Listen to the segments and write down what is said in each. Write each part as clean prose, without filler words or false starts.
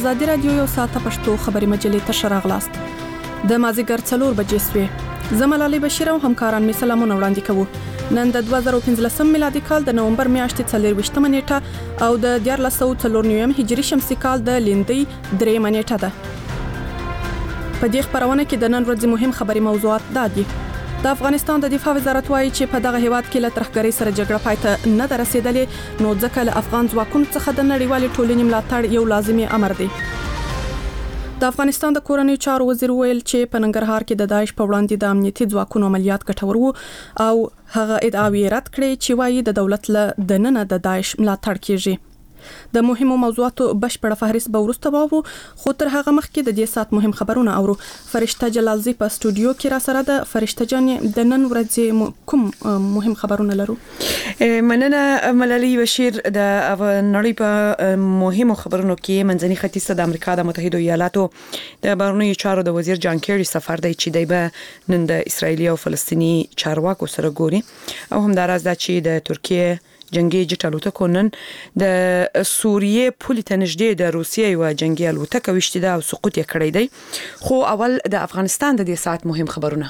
ازادي رادیو یو ساعته پښتو خبري مجلې ته شراغلاست. د مازیګر 4 بجې سوې. زملالي بشیر او همکاران می سلامونه وړاندې کوو. نن د 2015 میلادي کال د نومبر میاشتې 24 نیټه او د 1494 هجري شمسي کال د لیندۍ 3 نیټه ده. په دې خبرونه کې د نن ورځې مهم خبري موضوعات دادي. د افغانستان د دفاع وزارت وايي چې په دغه هیواد کې له ترهګرۍ سره جګړه پای ته نه ده رسیدلې، نو ځکه له افغان ځواکونو څخه د نړیوالې ټولنې ملاتړ یو لازمي امر دی. د افغانستان د کورنیو چارو وزیر ویل چې په ننګرهار کې د داعش په وړاندې د امنیتي ځواکونو عملیات ګټور وو او هغه ادعاوې رد کړې چې وايي د دولت له دننه د داعش ملاتړ کیږي. د مهمو موضوعاتو بشپړه فهرست به وروسته واورو، خو تر هغه مخکې د دې سات مهم خبرونه اورو. فرشته جلالزی په استودیو کې را سره ده. فرشته جان، د نن ورځې کوم مهم خبرونه لرو؟ مننه ملالي بشیر. د نړۍ په مهمو خبرونو کې منځني ختیځ ته د امریکا د متحده ایالاتو د بهرنیو چارو د وزیر جان کیری سفر دی چې دی به نن د اسرایلی او فلسطینی چارواکو سره ګوري، او همداراز دا چې د ترکیه جنگي جټ الوتکو نن د سوریې پولې ته نږدې د روسیې یو جنگي الوتکه وشتي ده او سقوط یې کړی دی. خو اول د افغانستان د دې ساعت مهم خبرونه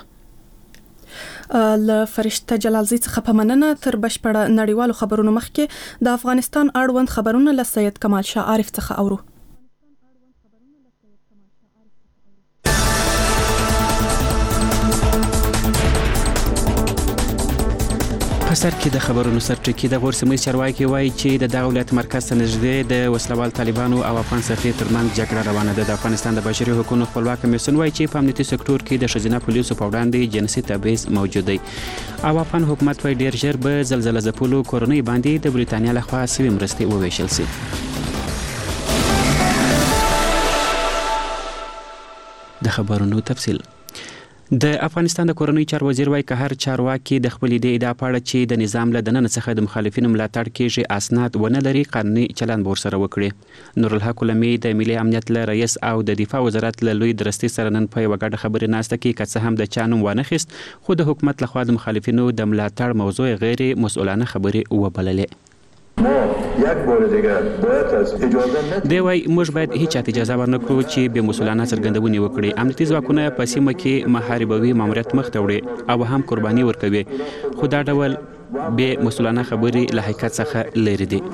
له فرشته جلالزی څخه په مننه. تر بشپړه نړیوالو خبرونو مخکې د افغانستان اړوند خبرونه له سید کمال شاه عارف څخه اورو. په سر کې د خبرونو سرټکی د غورسمې چارواکي وایي چې د دولت مرکز ته نږدې د وسلوال طالبانو او افغان سرتېرو ترمنځ جګړه روانه ده. د افغانستان د بشري حقوقو خپلواک کمیسیون وایي چې په امنیتي سکتور کې د ښځینه پولیسو په وړاندې جنسي تبعیض موجود دی. او افغان حکومت وایي ډیر ژر به زلزلہ ځپلو کورنۍ باندې د بریتانیا لخوا سوي مرستې وویشل شي. د خبرونو تفصیل. د افغانستان د کورنیو چارو وزیر وايي که هر چارواکي د خپل ادعا په اړه چې د نظام له دننه څخه د مخالفینو ملاتړ کیږي اسناد ونه لري، قانوني چلند به ورسره وکړي. نورالحق علمي د ملي امنیت له رئیس او د دفاع وزارت له لوی درستي سره نن په یوه ګډه خبري ناسته کې که څه هم د چا نوم وانخیست، خو د حکومت لخوا د مخالفینو د ملاتړ موضوع غیر مسؤلانه خبرې وبللې. دی وايي موږ باید هیڅ اجازه ورنکړو چې به مسؤلانه څرګندونې وکړي. امنیتي ځواکونه په سیمه کې محاربوي ماموریت مخ ته وړي او هم قرباني ورکوي، خو دا ډول به مسؤلانه خبرې له حقیقت څخه لري دي.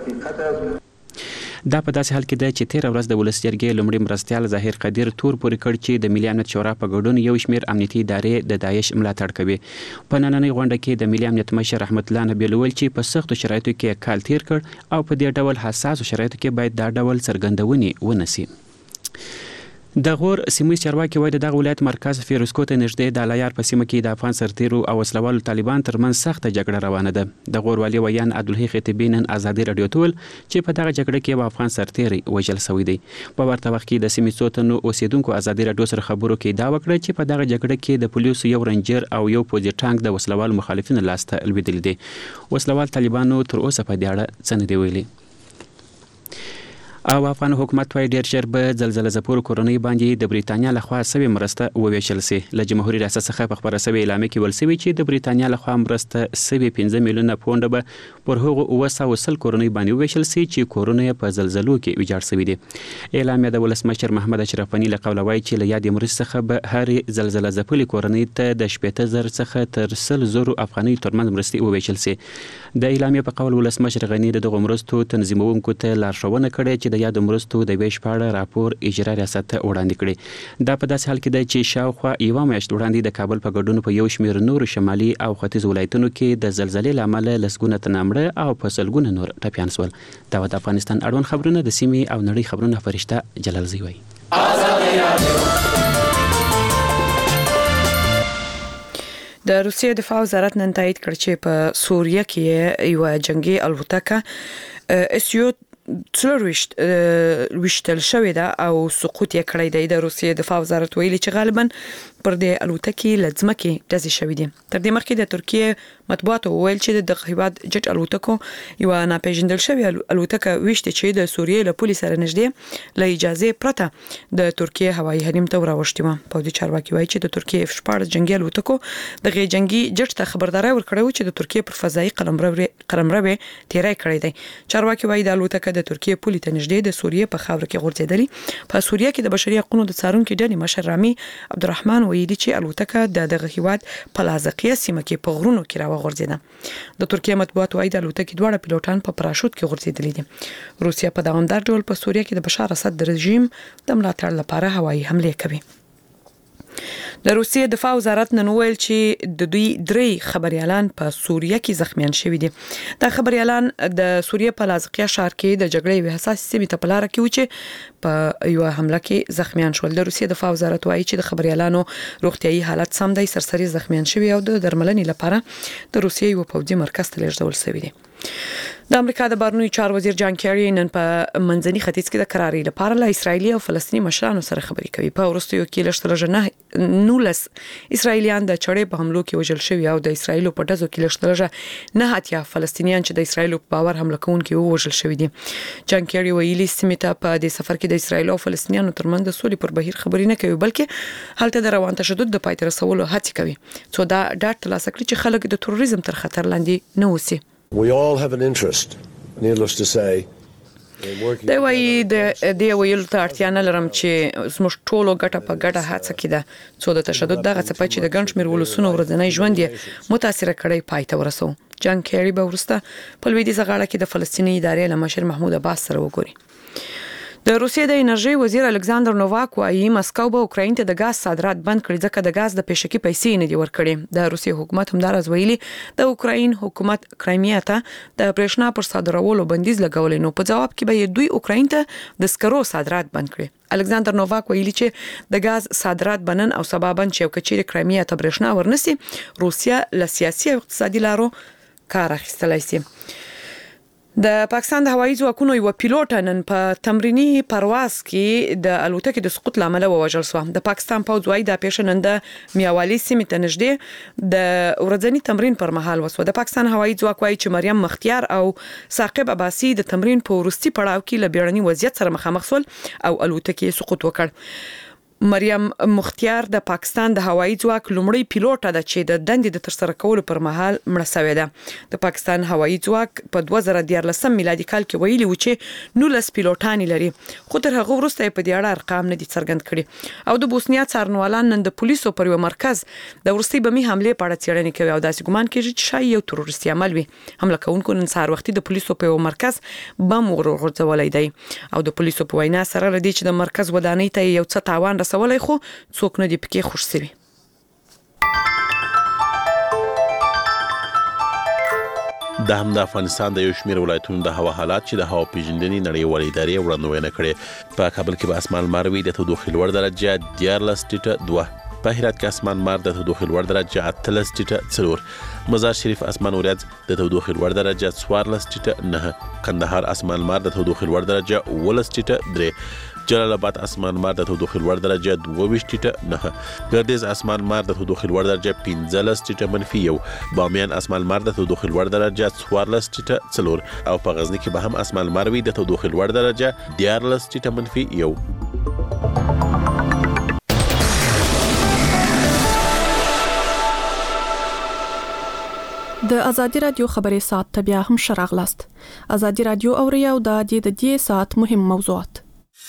دا په داسې حال کې ده چې 13 ورځ د ولس جرګې لومړي مرستیال ظاهر قدیر تور پورې کړ چې د ملي امنیت شورا په ګډون یو شمېر امنیتي ادارې د داعش ملاتړ کوي. په نننۍ غونډه کې د ملي امنیت مشر رحمت الله نبیل ویل چې په سختو شرایطو کې کال تیر کړ او په دې ډول حساسو شرایطو کې باید دا ډول څرګندونې ونسي. د غور سیمې چارواکي وایي دغه ولایت مرکز فیروزکو ته نږدې د الیار په سیمه کې د افغان سرتېرو او وسلوالو طالبان ترمنځ سخته جګړه روانه ده. د غور والي ویان عبدالحی خطیبي نن ازادي رادیو ته ویل چې په دغه جګړه کې یو افغان سرتېری وژل شوی دی. په ورته وخت کې د سیمې څو تنو اوسیدونکو ازادي رادیو سره خبرو کې دا وکړه چې په دغه جګړه کې د پولیسو یو رنجر او یو پوځي ټانک د وسلوالو مخالفینو لاسته لوېدلی دی. وسلوال طالبانو تر اوسه په دې اړه څه نه دی ویلي. او افغان حکومت وايي ډیر ژر به زلزلہ ځپلو کورنۍ باندې د بریتانیا لخوا سوي مرسته وویشل شي. له جمهوریت ریاست څخه په خبره سوي اعلامیه کې ویل شوی چې د بریتانیا لخوا مرسته سوي 15 میلیونه پونډ به پر هغو 900 کورنۍ باندې وویشل شي چې کورونه په زلزلو کې ویجاړ شوي دي. اعلامیه د ولسمشر محمد اشرف غني له قوله وايي چې له یادې مرستې څخه به هرې زلزلہ ځپلې کورنۍ ته د 80,000 څخه تر 100,000 افغانۍ ترمنځ مرستې وویشل شي. د اعلامیه په قول ولسمشر غني دغه مرستو تنظیمونکو ته لارښوونه کړې چې د یاد مرستو د ویش په اړه راپور اجرا ریاست ته وړاندې کړي. دا په داسې حال کې ده چې شاوخوا یوه میاشت وړاندې د کابل په ګډون په یو شمېر نورو شمالي او ختیځ ولایتونو کې د زلزلې له امله لسګونه تنه مړه او په سلګونه نور ټپیان شول. دا د افغانستان اړوند خبرونه د سیمې او نړۍ خبرونه فرشته جلالزی وایي. د روسیې دفاع وزارت نن تایید کړ چې په سوریه کې یو جنگي الوتکه اسیو وشتل شوې ده او سقوط یې کړی دی. د روسیې دفاع وزارت ویلي چې غالبا پر دې الوتکې له ځمکې ډزې شوې دي. تر دې مخکې د ترکیې مطبوعاتو وویل چې د هیواد جټ الوتکو یو ناپېژندل شوې الوتکه وشته چې د سوریې له پولې سره نږدې له اجازه پرته د ترکیې هوایي حریم ته راوښتي و. پوځي چارواکي وایي چې د ترکیې F-14 جنگي الوتکو دغه جنگي جټ ته خبرداري ورکړې و چې د ترکیې پر فضایي قلمرو تیری کړی دی. چارواکي وایي د الوتکه د ترکیه پولي ته نږدې د سوریې په خاور کې غورځېدلې. په سوریه کې د بشري حقوقو د څارونکو ډلې مشر رامي عبدالرحمن ویلي چې الوتکه دغه هیواد په لازقیه سیمه کې په غرونو کې راوغورځېده. د ترکیه مطبوعات وايي د الوتکې دواړه پیلوټان په پراشوت کې غورځېدلي دي. روسیا په دوامدار ډول په سوریه کې د بشار اسد د رژیم د ملاتړ لپاره هوایي حمله کوي. د روسیې دفاع وزارت نن ویل چې د دوی 3 خبريالان په سوریه کې زخمیان شوي دي. دا خبريالان د سوریه په لازقیه ښار کې د جګړې یو حساس سیمه ته په لار کې و چې په یو حمله کې زخمیان شول. د روسیې دفاع وزارت وایي چې د خبريالانو روغتيایي حالت سم دی، سرسري زخمیان شوي او د درملنې لپاره د روسیې یو پوځي مرکز ته لیږدول شوی دی. د امریکا د بهرنیو چارو وزیر جان کیری نن په منځني ختیځ کې د قراري لپاره له اسرایلی او فلسطینی مشرانو سره خبرې کوي. په وروستیو کې لږ 19 اسرایلیان د چړې په حملو کې وژل شوي او د اسرایل په ډزو کې لږ 9 فلسطینیان چې د اسرایل په باور حمله کوونکي وژل شوي دي. جان کیری ویلي سیمه ته په دې سفر کې د اسرایل او فلسطینیانو ترمنځ د سولې پر بهیر خبرې نه کوي، بلکې هلته د روان تشدد د پای ته رسولو هڅه کوي څو دا ډاډ ترلاسه کړي چې خلک د تروریزم تر خطر لاندې نه اوسي. We all have an interest, needless to say. دا وایي د ویلو ته اړتیا نه لرم چې زموږ ټولو ګټه په ګډه هڅه کې ده څو د تشدد دغه څپه چې د ګڼ شمېر ولسونو ورځنی ژوند یې متاثر کړی پای ته ورسو. جان کیری به ورسته په لویدیځه غاړه کې د فلسطیني ادارې له مشر محمود عباس سره وګوري. د روسیې د انرژي وزیر الکساندر نوواک وايي مسکو به اوکراین ته د غاز صادرات بند کړي ځکه د غاز د پېشکې پیسې نه دی ورکړي. د روسیې حکومت همدارز ویلي د اوکراین حکومت کرایمیا ته د برېښنا پر صادرولو بندیز لګولې، نو په جواب کې به دوی اوکراین ته د سکرو صادرات بند کړي. الکساندر نوواک ویلي چې د غاز صادرات بنن او سبا بند چې کچېر کرایمیا ته برېښنا ورنسي، روسیا له سیاسي او اقتصادي لارو کار اخیستلای شي. د پاکستان د هوایي ځواکونو یو پیلوټ نن په تمرینی پرواز کې د الوتکې د سقوط لامل ووژل شو. د پاکستان پوځ وايي د پیښه نن د میاوالی سیمې ته نږدې د ورځنی تمرین پر مهال وسو. د پاکستان هوایي ځواک وايي چې مریم مختیار او ثاقب عباسي د تمرین په وروستي پړاو کې له بیړني وضعیت سره مخامخ شول او الوتکې سقوط وکړ. مریم مختیار د پاکستان د هوایي ځواک لومړی پیلوټ ده چې د دندې د ترسره کولو پر مهال مړه شوې ده. د پاکستان هوایي ځواک په 2014 میلادي کال کې ویلي و چې 19 پیلوټان لري، خو تر هغه وروسته په دې اړه ارقام نه دي څرګند کړي. او د بوسنیا څارنوالان نن د پولیسو پر یو مرکز د ورستي بمي حمله په اړه څېړنه کوي او داسې ګمان کوي چې شاید یو تروریستي عمل وي. حمله کوونکو نن سهار وختي د پولیسو په یو مرکز بم ورغورځولای دی او د پولیسو په وینا سره لدی چې د مرکز ودانۍ ته یو څه تاوان رسولای خو څوک نه دی پکې خوش شوی. د هم د افغانستان د یو شمېر ولایتونو د هوا حالات چې د هوا پیژندنې نړیوالې ادارې وړاندوینه کړې. په کابل کې به اسمان لمر وي، د تودوخې لوړ درجه 14.2، په هرات کې اسمان مار د تودوخې لوړ درجه 13.4، مزار شریف اسمان ورځ د تودوخې لوړ درجه 14.9، کندهار اسمان مار د تودوخې لوړ درجه 18.3، جلال آباد اسمان مار د تودوخې لوړ درجه 22.9، ګردیز اسمان مار د تودوخې لوړ درجه 15.-1، بامیان اسمان مار د تودوخې لوړ درجه 14.4 او په غزنی کې به هم اسمان مار وي د تودوخې لوړ درجه 14.-1. د ازادي رادیو خبري ساعت ته بیا هم شراغلاست. ازادي رادیو اوري او د دې ساعت مهم موضوعات.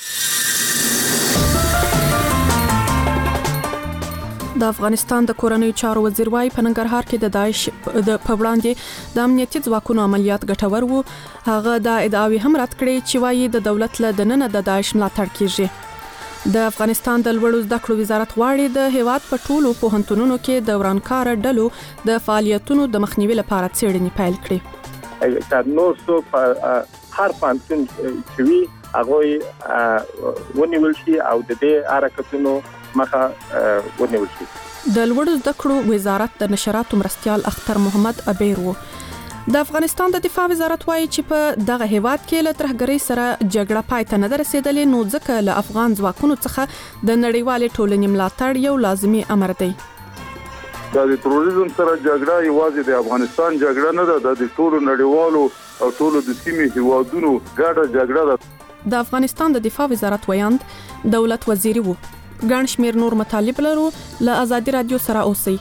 د افغانستان د کورنیو چارو وزیر وايي په ننګرهار کې د داعش د پوړاندې د امنیتي ځواکونو عملیات ګټور وو. هغه د ادعاوی هم رد کړې چې وايي د دولت له دننه د داعش ملاتړ کیږي. د افغانستان د لوړو زده کړو وزارت غواړي د هیواد په ټولو پوهنتونونو کې د ورانکار ډلو د فعالیتونو د مخنیوي لپاره څېړنې پیل کړي. که نور څوک هر پوهنتون چې وي هغه ونیول شي او د دې حرکتونو مخه ونیول شي. د لوړو زده کړو وزارت د نشراتو مرستیال اختر محمد ابیر وو. د افغانستان د دفاع وزارت وايي چې په دغه هیواد کې له ترهګرۍ سره جګړه پای ته نه رسیدلې، نو ځکه له افغان ځواکونو څخه د نړیوالې ټولنې ملاتړ یو لازمي امر دی. د تروریزم سره جګړه یوازې د افغانستان جګړه نه ده، د ټولو نړیوالو او ټولو د سیمې هیوادونو ګډه جګړه ده. د افغانستان د دفاع وزارت ویاند دولت وزیر وو. ګڼ شمېر نور مطالب لرو. له ازادي رادیو سره اوسئ.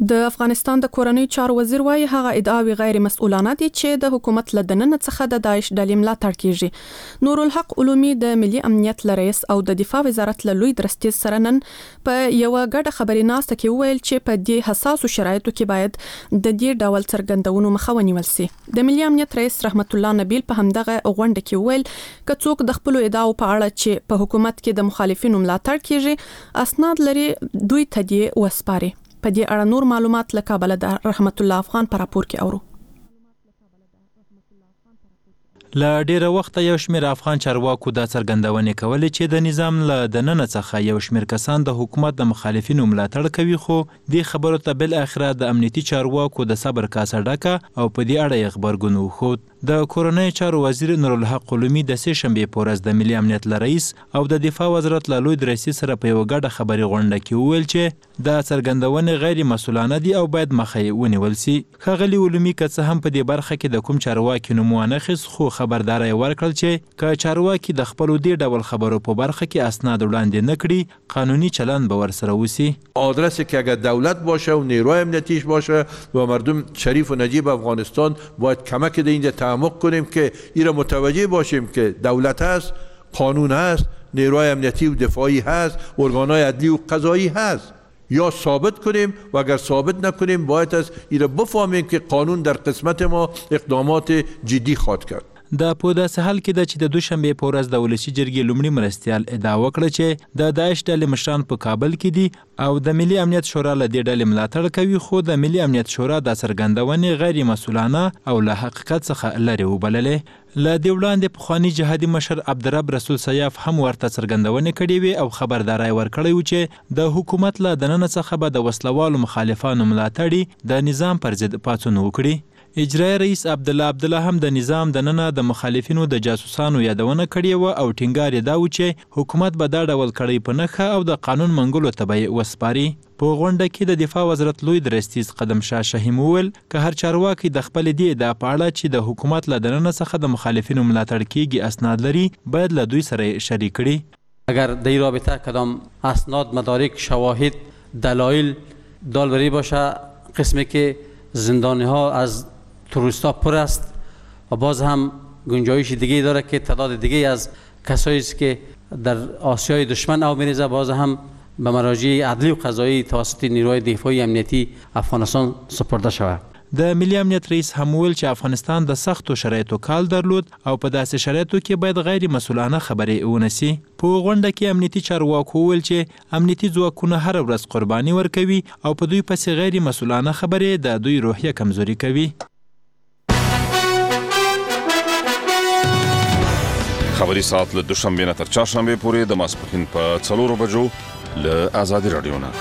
د افغانستان د کورنۍ چارو وزیر وايي هغه ادعاوې غیر مسؤلانه دي چې د حکومت له دننه څخه د داعش ډلې ملاتړ کیږي. نور الحق علومي د ملي امنیت رئیس او د دفاع وزارت له لوی درستیز سره نن په یو غټه خبري ناسته کې ویل چې په دې حساسو شرایطو کې باید د دې ډول څرګندونو مخه ونیول شي. د ملي امنیت رئیس رحمت الله نبیل په همدغه غونډه کې ویل ک څوک د خپل ادعاو په اړه چې په حکومت کې د مخالفینو ملاتړ کیږي اسناد لري دوی ته دې وسپاري. په دې اړه نور معلومات له کابل د رحمت الله افغان پر راپور کې اورو. له ډیره وخت یو شمېر افغان چارواکو دا څرګندونې کولې چې د نظام له دننه څخه یو شمېر کسان د حکومت د مخالفینو ملاتړ کوي، خو دې خبرو ته بل اخره د امنیتي چارواکو د صبر کاسه ډکه او په دې اړه یې غبرګون وښود. د کورنۍ چارو وزیر نور الحق علومي د سې شنبې په ورځ د ملي امنیت رئیس او د دفاع وزارت له لوی درستیز سره په یو ګډه خبري غونډه کې وویل چې دا څرګندونې غیر مسؤلانه دي او باید مخه یې ونیول شي. ښاغلي علومي که څه هم په دې برخه کې د کوم چارواکي نوم وانخیست، خو خبرداری ورکړل چې که چارواکي د خپلو دې ډول خبرو په برخه کې اسناد وړاندې نه کړي قانوني چلند به ورسره وشي. آدرسی که اگر دولت باشه و نیروی امنیتیش باشه و مردم شریف و نجیب افغانستان باید کمک ده اینجا تعمق کنیم که ایره متوجه باشیم که دولت هست، قانون هست، نیروی امنیتی و دفاعی هست، ارگانهای عدلی و قضایی هست. یا ثابت کنیم و اگر ثابت نکنیم باید از ایره بفهمیم که قانون در قسمت ما اقدامات جدی خواهد کرد. دا په داسې حال کې ده چې د دوشنبې په ورځ د ولسي جرګې لومړي مرستیال ادعا وکړه چې د داعش ډلې مشران په کابل کې دي او د ملي امنیت شورا له دې ډلې ملاتړ کوي، خو د ملي امنیت شورا دا څرګندونې غیر مسؤلانه او له حقیقت څخه لرې وبللې. له دې وړاندې پخواني جهادي مشر عبدالرب رسول سیاف هم ورته څرګندونې کړې وې او خبرداری ورکړی و چې د حکومت له دننه څخه به د وسلوالو مخالفانو ملاتړي د نظام پر ضد پاڅون وکړي. اجرایي رئیس عبدالله هم د نظام دننه د مخالفینو د جاسوسانو یادونه کړې وه او ټینګار یې دا و چې حکومت به دا ډول کړۍ په نښه او د قانون منګولو ته به یې وسپاري. په غونډه کې د دفاع وزارت لوی درستیز قدم شاه شهیم وویل که هر چارواکي د خپلې دې ادعا په اړه چې د حکومت له دننه څخه د مخالفینو ملاتړ کیږي اسناد لري باید له دوی سره شریک کړي. اگر در این رابطه کدام اسناد، مدارک، شواهد، دلایل دالبری باشه، قسمی که زندانی ها از تروریست ها پر است و باز هم گنجایش دیگه داره که تعداد دیگه از کسایی است که در آسیای دشمن او میریزه باز هم به مراجع عدلی و قضایی توسط نیروهای دفاعی امنیتی افغانستان سپرده شود. د ملي امنیت رئیس هم ویل چې افغانستان د سختو شرایطو کال درلود او په داسې شرایطو کې باید غیر مسؤلانه خبرې ونسي. په غونډه کې امنیتي چارواکو ویل چې امنیتي ځواکونه هر ورځ قرباني ورکوي او په دوی پسې غیر مسؤلانه خبرې د دوی روحیه کمزوري کوي. خبری ساعت له دوشنبه نه تر چهارشنبه پورې د ماسپښین په 4 بجو له آزادي رادیو نه.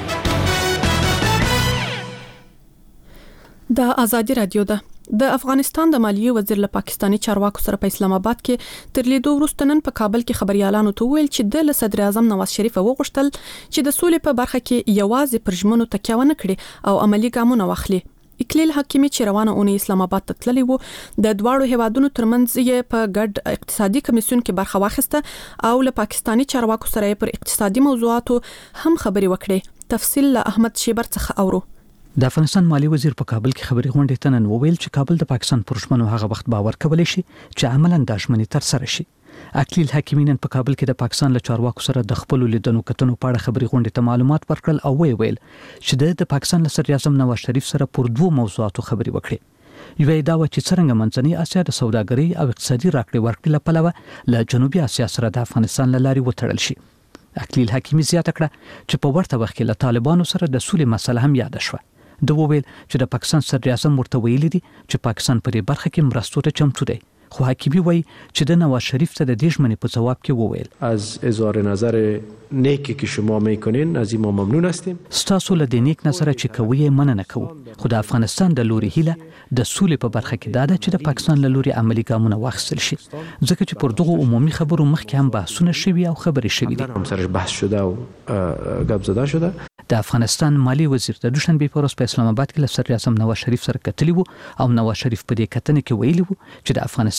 د آزادي رادیو ده. د افغانستان د مالیې وزیر له پاکستاني چارواکو سره په اسلام آباد کې تر لیدو وروسته نن په کابل کې خبريالانو ته ویل چې د صدر اعظم نواز شریف وغوښتل چې د سولې په برخه کې یوازې پر ژمنو تکیه ونه کړي او عملی ګامونه واخلي. اکلیل حکیمی چې روانه اونۍ اسلام آباد ته تللی وو د دواړو هیوادونو ترمنځ یې په ګډ اقتصادي کمیسیون کې برخه واخیسته او له پاکستاني چارواکو سره پر اقتصادي موضوعاتو هم خبري وکړي. تفصیل له احمد شیبر څخه اورو. د افغانستان مالی وزیر په کابل کې خبري غونډې ته نن وویل چې کابل د پاکستان پر ژمنو هغه وخت باور کولی شي چې عملاً د ژمنې تر سره شي. اکلیل حکیمی نن په کابل کې د پاکستان له چارواکو سره د خپل لیدنو کتنو په اړه خبري غونډې ته معلومات ورکړل او ویل چې د پاکستان له صدر اعظم نواز شریف سره پر دوه موضوعاتو خبري وکړي. یو دا و چې څنګه منځنۍ اسیا د سوداګرۍ او اقتصادي راکړې ورکړې لپاره له جنوبي اسیا سره د افغانستان له لارې وتړل شي. اکلیل حکیمی زیاته کړه چې په ورته وخت کې له طالبانو سره د سولې مسله هم یاد شوه. د وویل چې د پاکستان صدر اعظم ورته ویلي دي چې پاکستان په دې برخه کې مرستو ته چمتو دی. خو حکیمی وایي چې د نواز شریف ته د دې ژمنې په جواب کې وویل از اظهار نظر نیکی که شما میکنین از این ما ممنون هستیم. ستاسو له دې نیک نظر چې کوي مننه کوو، خو د افغانستان د لوري هیله د سولې په برخه کې دا ده چې د پاکستان له لوري عملی ګامونه واخیستل شي، ځکه چې پر دغه عمومي خبرو مخکې هم بحثونه شوي او خبرې شوي دي. هم سرش بحث شده او گپ زده شده. د افغانستان مالی وزیر د دوشنبې په ورځ په اسلام آباد کې له صدر اعظم نواز شریف سره کتلی وو او نواز شریف په دې کتنې کې ویلي وو چې د افغانستان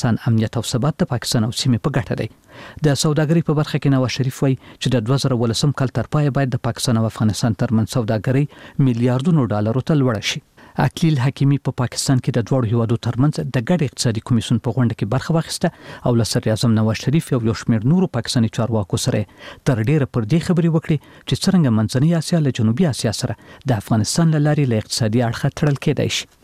افغانستان امنیت او ثبات د پاکستان او سیمې په ګټه دی. د سوداګرۍ په برخه کې نواز شریف وایي چې د 2018 کال تر پای باید د پاکستان او افغانستان ترمنځ سوداګرۍ میلیارډونو ډالرو ته لوړه شي. اکلیل حکیمی په پاکستان کې د دوه هیوادو ترمنځ د ګډ اقتصادي کمیسیون په غونډه کې برخه واخیسته او له صدر اعظم نواز شریف او یو شمېر نورو پاکستاني چارواکو سره تر ډیره پر دې خبرې وکړي چې څنګه منځنۍ اسیا له جنوبي اسیا سره د افغانستان له لارې له اقتصادي اړخه تړل کېدای شي.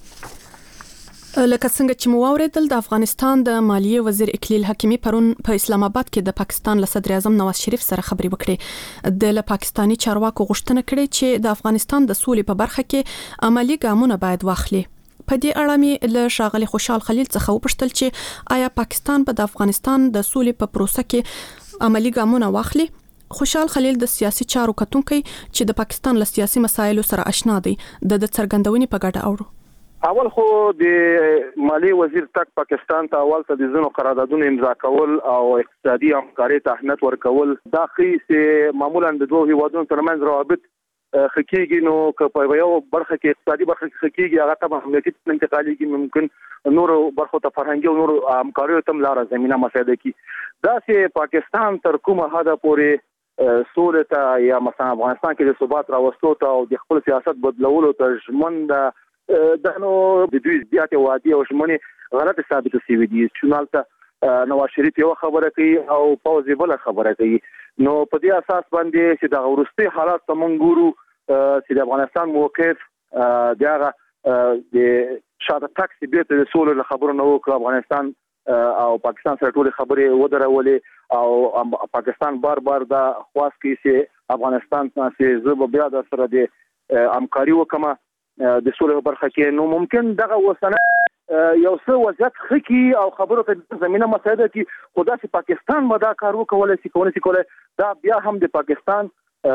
لکه څنګه چې مو واوریدل د افغانستان د مالیې وزیر اکلیل حکیمی پرون په اسلام آباد کې د پاکستان له صدر اعظم نواز شریف سره خبرې وکړې. د پاکستاني چارواکو غوښتنه کړې چې د افغانستان د سولې په برخه کې عملی ګامونه باید واخلي. په دې اړه مې له ښاغلي خوشحال خلیل څخه وپوښتل چې آیا پاکستان به د افغانستان د سولې په پروسه کې عملی ګامونه واخلي. خوشحال خلیل د سیاسي چارو کتونکي چې د پاکستان له سیاسي مسایلو سره آشنا دی د څرګندونې په ګډه اورو. اول خو د مالی وزیر تک پاکستان ته اول ته د زنو قراردادونو امضا کول او اقتصادي همکاري ته اهمیت ورکول دا خي چې معمولا د دوه هیوادونو ترمنځ روابط خکېږي نو که په یو برخه کې اقتصادي برخه کې خکېږي هغه ته امنیتي انتقالي کې ممکن نور برخو ته فرهنګي او نور همکاري ته لار زمينه مساعده کی دا چې پاکستان تر کومه حد پورې سولې ته یا مثلا افغانستان کې د ثبات راوستو ته او د خپل سیاست بدلولو ته ژمنه دانو د دوی زیاتې وادي او ژمنې غلط ثابت شوي دي. چونالته نواز شریف یو خبره کوي او پوزي بل خبره کوي. نو په دې اساس باندې چې د ورستي حالات ته مونږ ګورو چې د افغانستان موقف دغه د شاته تاکسي بیرته د سولې خبرو نو افغانستان او پاکستان سره ټول خبرې ودرولې او پاکستان بار دا خواست کوي چې افغانستان څخه زه بیا د سره د همکاري وکم د سولې برخه کې نو ممکن دغه وسنه یو څه وضعیت خکې او خبرو ته زمينه مساعده کی خدا چې پاکستان مدا کار وکولای شي دا بیا هم د پاکستان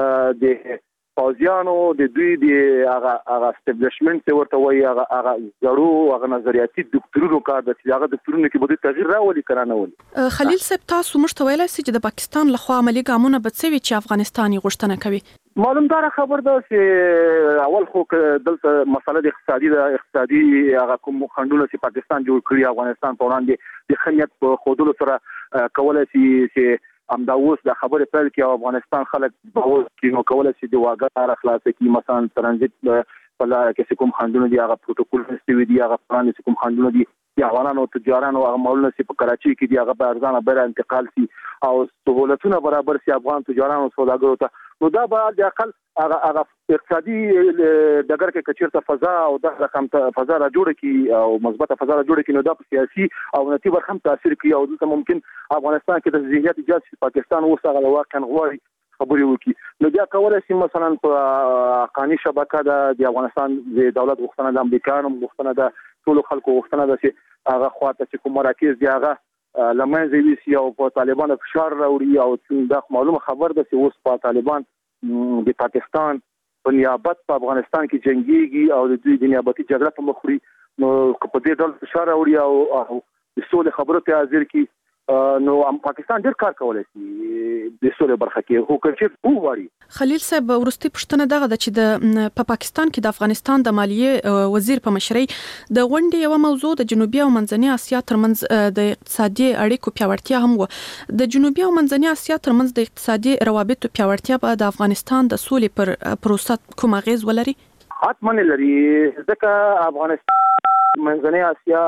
د پوزیانو د دوی د هغه اسټابلیشمنت ورته وایي هغه زړو هغه نظریاتي دکتورونو کار د هغه دکتورونو کې بده تغییر راولي کرانه ولي. خلیل صاحب تاسو مشته ویلای سي چې د پاکستان لخوا عملی ګامونه بڅوي چې افغانستان غوښتنه کوي. معلومدار خبر ده چې اول خو دلته مسله د اقتصادي هغه کوم خندونه چې پاکستان جوړ کړی افغانستان په وړاندې د خنیت په خودلو سره کولای شي چې امدا اوس د خبره پیل کې افغانستان خلک باور کوي نو کولای شي د واګار خلاص کی مثلا ترانزیت په لار کې کوم خندونه دی هغه پروتوکول نشي دی هغه پلان چې کوم خندونه دی یا افغانانو تجارانو هغه مولونه چې په کراچي کې دی هغه په ارزانه بیره انتقال شي او سہولتونه برابر شي افغان تجارانو سوداګرو ته نو دا به د اقل هغه اقتصادي دغه کې کچیرته فضا او د رقم فضا را جوړ کی او مثبته فضا را جوړ کی نو دا په سیاسي او نتی برخم تاثیر کوي او د ممکن افغانستان کې د ذهنیت ایجاد شي پاکستان وسغه واقعا غواړي خبرې وکړي نو بیا کولای شي مثلا په قانوني شبکه د افغانستان د دولت غوښتنه د امریکایانو غوښتنه د ټول خلکو غوښتنه ده چې هغه خواته چې کوم مراکز دی هغه لمنځه ویسي او په طالبانو فشار راوړي او دا معلومه خبر ده چې اوس په طالبان د پاکستان په نیابت په افغانستان کې جنگيږي او د دوی د نیابتي جګړه په مخ وړي نو په دې ډول فشار راوړي او د سولې خبرو ته حاضر کی نو پاکستان ډېر کار کولای شي د سولې برخه کې هو کړي ووري. خلیل صاحب ورستي پښتنه دغه د چې د پاکستان کې د افغانستان د مالیې وزیر په مشرۍ د غونډې یو موضوع د جنوبي او منځنۍ اسیا ترمنځ د اقتصادي اړیکو پیاوړتیا هم و. د جنوبي او منځنۍ اسیا ترمنځ د اقتصادي روابطو پیاوړتیا په د افغانستان د سولې پر پروسه کوم اغیز ولري؟ حتما لري ځکه افغانستان منځنۍ اسیا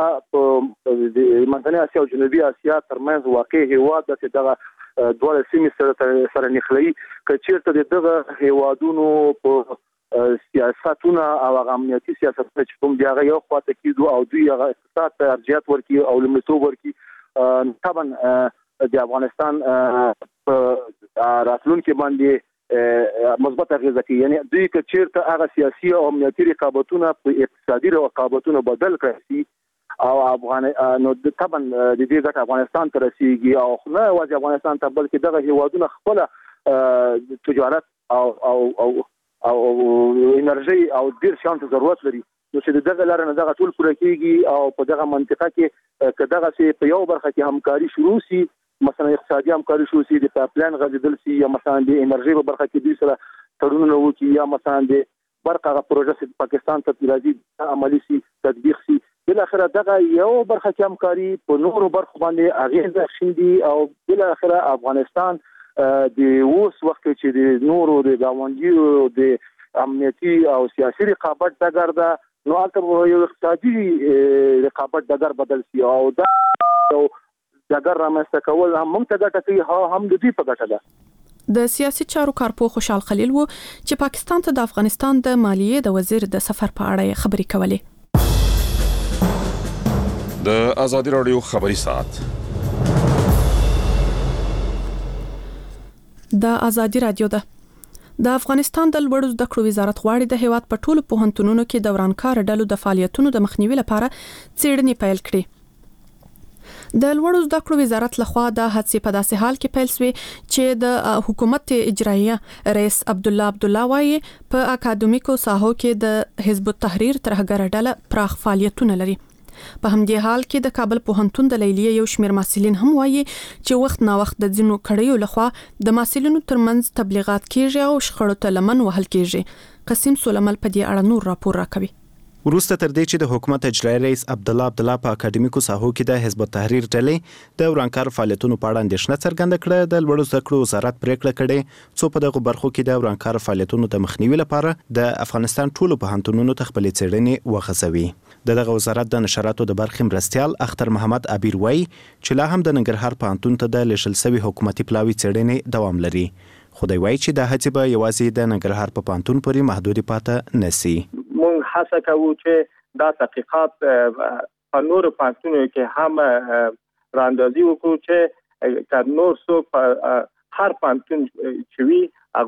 او جنوبي اسیا ترمنځ واقع هیواد د دغه دوه سیمې سره نخلي کچیرته دغه هیوادونو په سیاستونه او امنیتي سیاستونه چې کوم دی هغه یو خواته کیدو او دوی هغه اقتصاد ته ارجحیت ورکړي او لومړیتوب ورکړي طبعا د افغانستان راتلونکي باندې مثبت اغیزه کوي یعنی دوی کچیرته هغه سیاسي او امنیتي رقابتونه په اقتصادي رقابتونه بدل کړي او افغان نو طبعا د دې ځکه افغانستان ته رسیدي او نه واځي افغانستان ته بلکې دغه هیوادونه خپل تجارت او انرژي او ډیر شانت ضرورت لري نو چې دغه لار نه دغه ټول پوره کیږي او په دغه منطقه کې کداغه چې په یو برخه کې همکاري شروع سي مثلا اقتصادي همکاري شروع سي د پایپلاین غځیدل سي یا مثلا د انرژي په برخه کې دوی سره تړونونه وکړي یا مثلا د برقه پروژه چې پاکستان ته راځي عملی سي تطبیق سي بل اخره دغه یو برخه کې همکاري په نورو برخو باندې اغیزه شیندي او بل اخره افغانستان د اوس وخت چې د نورو د گاونډیو د امنیتي او سیاسي رقابت دغه ده نو البته یو اقتصادي رقابت دغه بدل شي او دا دغه رامنځته کول هم موږ ته ګټه کوي هم د دې په ګټه ده د سیاسي چارو کارپو خوشحال خلیل وو چې پاکستان ته د افغانستان د مالیې د وزیر د سفر په اړه خبرې کولې. د آزادي رادیو خبري ساعت د آزادي رادیو ده. د افغانستان د لوړو زده کړو وزارت غواړي د هیواد په ټولو پوهنتونونو کې دورانکار ډلو د فعالیتونو د مخنیوي لپاره څېړنې پیل کړي. د لوړو زده کړو وزارت لخوا د هڅې په داسې حال کې پیل شوې چې د حکومت اجراییه رئیس عبدالله وايي په اکاډمیکو ساحو کې د حزب التحریر ترهګر ډله پراخ فعالیتونه لري. په همدې حال کې د کابل پوهنتون د لیلیې یو شمېر محصلین هم وایي چې وخت نا وخت د ځینو کړیو لخوا د محصلینو ترمنځ تبلیغات کیږي او شخړو ته لمن وهل کیږي. قسم سولمل په دې اړه نور راپور راکوي. وروسته تر دې چې د حکومت اجرایي رئیس عبدالله په اکاډمیکو ساحو کې د حزب التحریر ډلې د ورانکار فعالیتونو په اړه اندېښنه څرګنده کړه، د لوړو زده کړو وزارت پریکړه کړې څو په دغه برخو کې د ورانکار فعالیتونو د مخنیوي لپاره د افغانستان ټولو پوهنتونونو ته خپلې څېړنې وغځوي. دغه وزارت د نشراتو د برخې مرستیال اختر محمد عبیر وایي چې لا هم د ننګرهار پوهنتون ته د لیږل شوي حکومتي پلاوي څېړنې دوام لري. خدای وایي چې د هڅې به یوازې د ننګرهار په پوهنتون پورې محدود پاتې نشي. موږ هڅه کوو چې دا تحقیقات په نورو پوهنتونونو کې هم راندازي وکړو چې که نور څوک په هر پوهنتون چې وي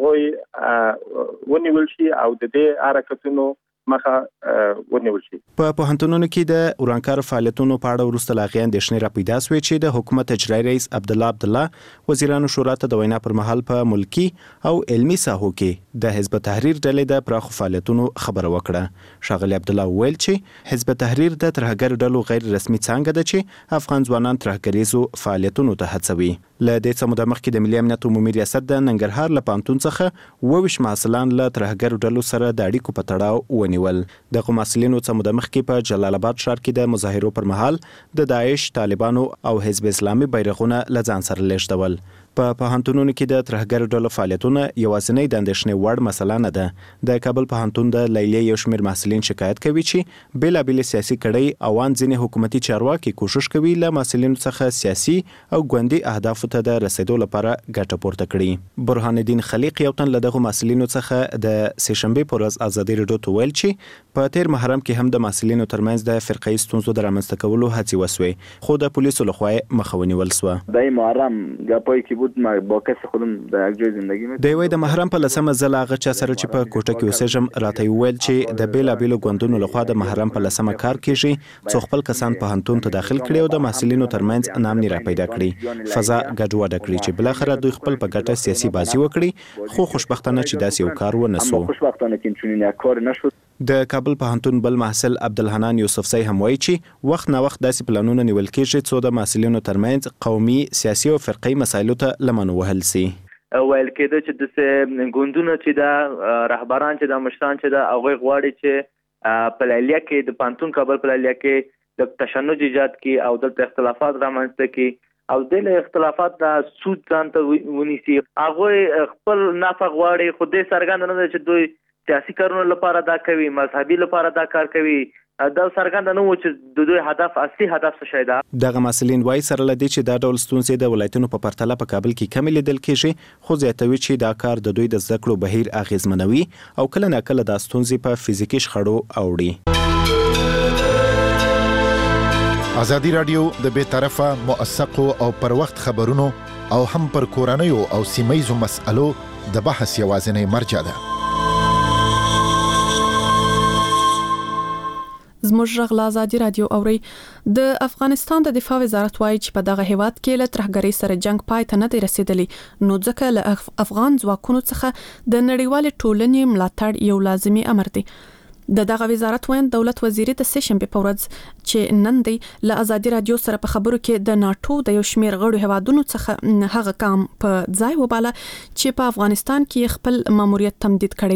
هغوی ونیول شي او د دې حرکتونو مخه ونیول شي. په پوهنتونونو کې د ورانکار فعالیتونو په اړه وروسته لا غیان اندېښنې را پیدا شوې چې د حکومت اجرایي رئیس عبدالله وزیرانو شورا ته د وینا پر مهال په ملکی او علمي ساحو کې د حزب تحریر ډلې د پراخو فعالیتونو خبره وکړه. ښاغلي عبدالله ویل چې حزب تحریر د ترهګر ډلو غیر رسمي څانګه ده چې افغان ځوانان ترهګریزو فعالیتونو ته هڅوي. له دې څخه د مخکې د ملي امنیت عمومي ریاست د ننګرهار له پوهنتون څخه 22 محصلان له ترهګر ډلو سره د اړیکو په تړاو ونیول. دغه محصلینو څخه د مخکې په جلال آباد ښار کې د مظاهرو پر مهال د داعش، طالبانو او حزب اسلامي بیرغونه له ځان سره لیږدول. په پوهنتونونو کې د ترهګر ډلو فعالیتونه یوازینۍ د اندېښنې وړ مسله نه ده. د کابل پوهنتون د لیلیې یو شمېر محصلین شکایت کوي چې بیلابېلې سیاسي کړۍ او ځینې حکومتي چارواکي کوشش کوي له محصلینو څخه سیاسي او ګوندي اهدافو ته د رسیدو لپاره ګټه پورته کړي. برهان الدین خلیق یو تن له دغه محصلینو څخه د سهشنبې پر ورځ آزادي رادیو ته ویل چې په تیر محرم کې هم د محصلینو ترمنځ د فرقه‌ای ستونزو د رامنځته کولو هڅې وسوې، خو د پولیسو لخوا مخه ونیول سوه. دای محرم گپایی که بود ما با کسی خودم در یک جای زندگی می‌کردم. دوی د محرم په لسمه ځل هغه چا سره چې په کوټه کې اوسېږم راته ویل چې د بیلابېلو ګوندونو لخوا د محرم په لسمه کار کیږي، څو خپل کسان پوهنتون ته داخل کړي او د محصلینو ترمنځ نامني را پیدا کړي، فضا ګډوډه کړي چې بلاخره دوی خپل په ګټه سیاسي بازی وکړي، خو خوشبختانه چې داسې یو کار ونه سو. خوشبختانه که چنین یک کار نشد. د کابل پوهنتون بل محصل عبدالحنان یوسفزی هم وایي چې وخت نا وخت داسې پلانونه نیول کېږي څو د محصلینو ترمنځ قومي، سیاسي او فرقي مسایلو ته لمن وهل سي. ویل کېده چې د ګوندونو چې د رهبران چې د مشران چې د هغوی غواړي چې په لیلیه کې د پوهنتون کابل په لیلیه کې د تشنج ایجاد کړي او دلته اختلافات رامنځته کړي او د اختلافات د سود ځان ته ونیسي. هغوی خپل نفع غواړي، خو دې څرګنده نه ده چې دوی سیاسي کارونو لپاره دا کوي، مذهبي لپاره دا کار کوي. دا څرګنده نه و چې د دوی هدف اصلي هدف څه شی ده. دغه مسلین وایي سره لدی چې دا ډول ستونزې د ولایتونو په پرتله په کابل کې کم لیدل کېږي، خو زیاتوي چې دا کار د دوی د زده کړو بهیر اغیزمنوي او کله ناکله دا ستونزې په فزیکي شخړو اوړي. ازادي رادیو د بې طرفه، موثقو او پر وخت خبرونو او هم پر کورنیو او سیمه‌یزو مسألو د بحث یوازینی مرجع ده. زموږ غږ له ازادي رادیو اوري. د افغانستان د دفاع وزارت وایي چې په دغه هیواد کې له ترهګرۍ سره جنگ پای ته نه دی رسیدلی، نو ځکه له افغان ځواکونو څخه د نړیوالې ټولنې ملاتړ یو لازمي امر دی. دغه وزارت وایي دولت وزیر د سهشنبې په ورځ چې نن دی له ازادي رادیو سره په خبرو کې د ناتو د یو شمېر غړو هیوادونو څخه هغه کام په ځای وباله چې په افغانستان کې خپل ماموریت تمدید کړی دی.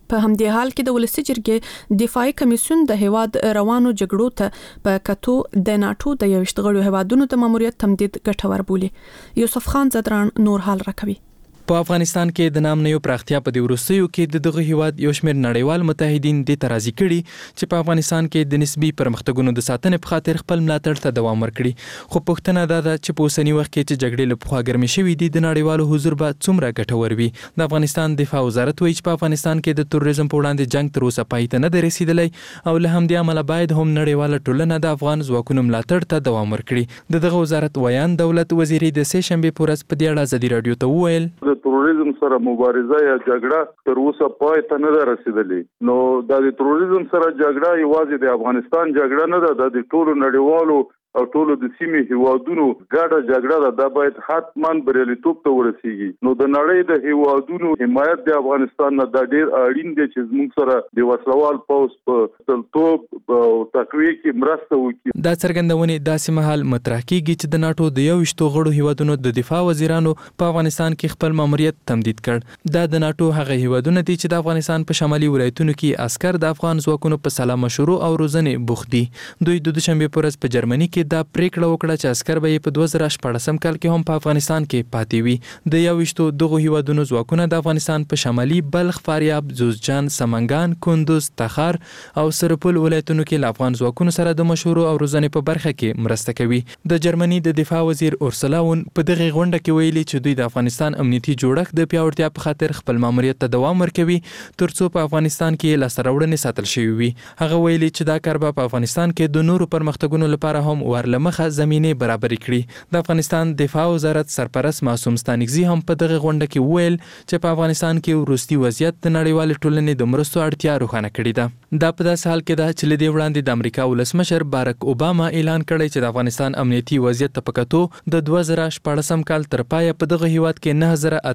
په همدې حال کې د ولسی جرګې دفاعي کمیسیون د هیواد روانو جګړو ته په کتو د ناتو د 21 غړو هیوادونو د ماموریت تمدید ګټور بولي. یوسف خان زدران نور حال راکوي. په افغانستان کې د نامنیو پراختیا په دې وروستیو کې دغه هیواد یو شمېر نړیوال متحدین د ترازی کړي چې په افغانستان کې د نسبی پرمختګونو د ساتنې په خاطر خپل ملاتړ ته دوام ورکړي. خو پوښتنه دا ده چې په اوسنی وخت کې چې جګړې له پخوا ګرمې شوې دي د نړیوالو حضور به څومره ګټور وي. د افغانستان دفاع وزارت وایي چې په افغانستان کې د تروریزم په وړاندې جنگ تر اوسه پای ته نه دی رسیدلی او له همدې امله باید هم نړیواله ټولنه د افغان ځواکونو ملاتړ ته دوام ورکړي. دغه وزارت ویان دولت وزیري د سه شنبه په ورځ په دې اړه ازادي رادیو ته وویل د تروریزم سره مبارزه یا جګړه تر اوسه پای ته نه رسیدلې. نو د تروریزم سره جګړه یوازې د افغانستان جګړه نه ده، د ټولو نړیوالو او ټولو د سیمې هیوادونو ګډه جګړه ده. دا باید حتماً بریالیتوب ته ورسیږي. نو د نړۍ د هیوادونو حمایت د افغانستان نه د ډیر اړین دی چې زموږ سره د وسلوال پوز په تلتوب او تقویه کې مرسته وکړي. دا څرګندونه داسې مهال مطرح کیږي چې د ناتو د 21 غړو هیوادونو د دفاع وزیرانو په افغانستان کې خپل ماموریت تمدید کړ. دا د ناتو هغه هیوادونه دي چې د افغانستان په شمالي ولایتونو کې عسكر د افغان ځواکونو په سلا مشروع او روزنې بوخت دي. دوی د دوشنبه پر ورځ په جرمني کې دا پریکړه وکړه چې عسكر به په 2014 کال کې هم په افغانستان کې پاتې وي. د 21 دغه هیوادونو ځواکونه د افغانستان په شمالي بلخ، فاریاب، جوزجان، سمنګان، کندوز، تخار او سرپل ولایتونو کې له افغان ځواکونو سره د مشورو او روزنې په برخه کې مرسته کوي. د جرمني د دفاع وزیر اورسلا وون په دغه غونډه کې ویلي چې دوی د افغانستان امنیتي جوړښت د پیاوړتیا په خاطر خپل ماموریت ته دوام ورکوي ترڅو په افغانستان کې لاسته راوړنې ساتل شوی وي. هغه ویلي چې دا کار په افغانستان کې د نورو پرمختګونو لپاره هم ورلمخه زمینه برابر کړي. د افغانستان دفاع وزارت سرپرست معصوم ستانکزی هم په دغه غونډه کې وویل چې په افغانستان کې وروستي وضعیت د نړیوال ټولنې د مرستو اړتیا روښانه کړې ده. دا په داسې حال کې ده چې لدې وړاندې د امریکا ولسمشر بارک اوباما اعلان کړی چې د افغانستان امنیتي وضعیت ته پکتو د 2014 کال تر پایه په دغه هیواد کې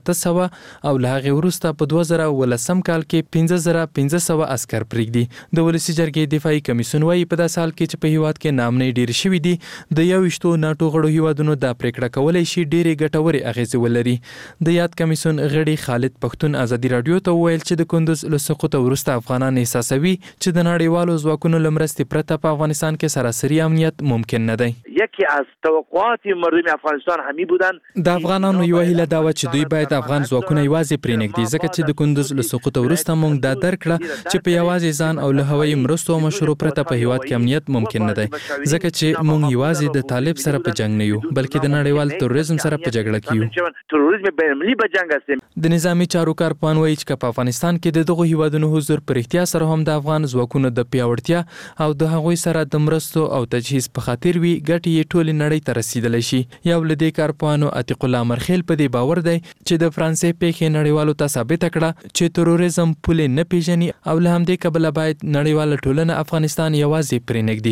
9800 او له هغه وروسته په 2019 کال کې 15500 عسكر پرېږدي. د ولسی جرګې دفاعي کمیسیون وايي په داسې حال کې چې په هیواد کې نامنې ډېر شوي دي د 21 ناتو غړو هیوادونو دا پریکړه کولای شي ډېرې ګټورې اغیزې ولري. د یاد کمیسیون غړي خالد پښتون ازادي رادیو ته ویل چې د کندوز له سقوط وروسته افغانان احساسوي چې د نړیوالو ځواکونو لمرستې پرته په افغانستان کې سراسری امنیت ممکن نه دی. یکی از توقعات مردم افغانستان همی بودن. د افغانانو یو هیله دا و چې دوی باید افغان ځواکونه یوازې پرېنږدي ځکه چې د کندوز له سقوط وروسته موږ دا درکړه چې په یوازې ځان او له هوایي مرستو او مشورو پرته په هیواد کې امنیت ممکن نه دی ځکه چې موږ یوازې د طالب سره په جنگ نه یو بلکې د نړیوال تروریزم سره په جګړه کې یو. تروریزم بین‌المللي په جنگ است. د نظامی چارو کارپوهان وایي چې په افغانستان کې د دغه هیوادونو حضور پر احتیا سره هم د افغان ځواکونو د پیاوړتیا او د هغوی سره د مرستو او تجهیز په خاطر وی ګټې ټول نړۍ ته رسیدلی شي. یو لدې کارپوهانو عتیق الله مرخیل په دې باور دی چې د فرانسې پیښې نړیوالو ته ثابت کړه چې تروریزم پولې نه پیژني او له همدې کبله باید نړیواله ټولنه افغانستان یوازې پرېنږدي.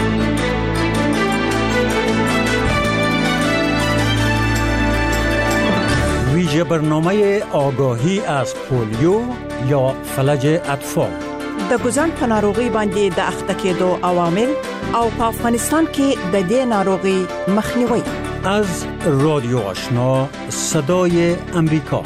ویژه برنامه آگاهی از پولیو یا فلج اطفال د ګوزن په ناروغي باندې د اخته کېدو عوامل او په افغانستان کې د دې ناروغي مخنیوي. از رادیو آشنا صدای امریکا.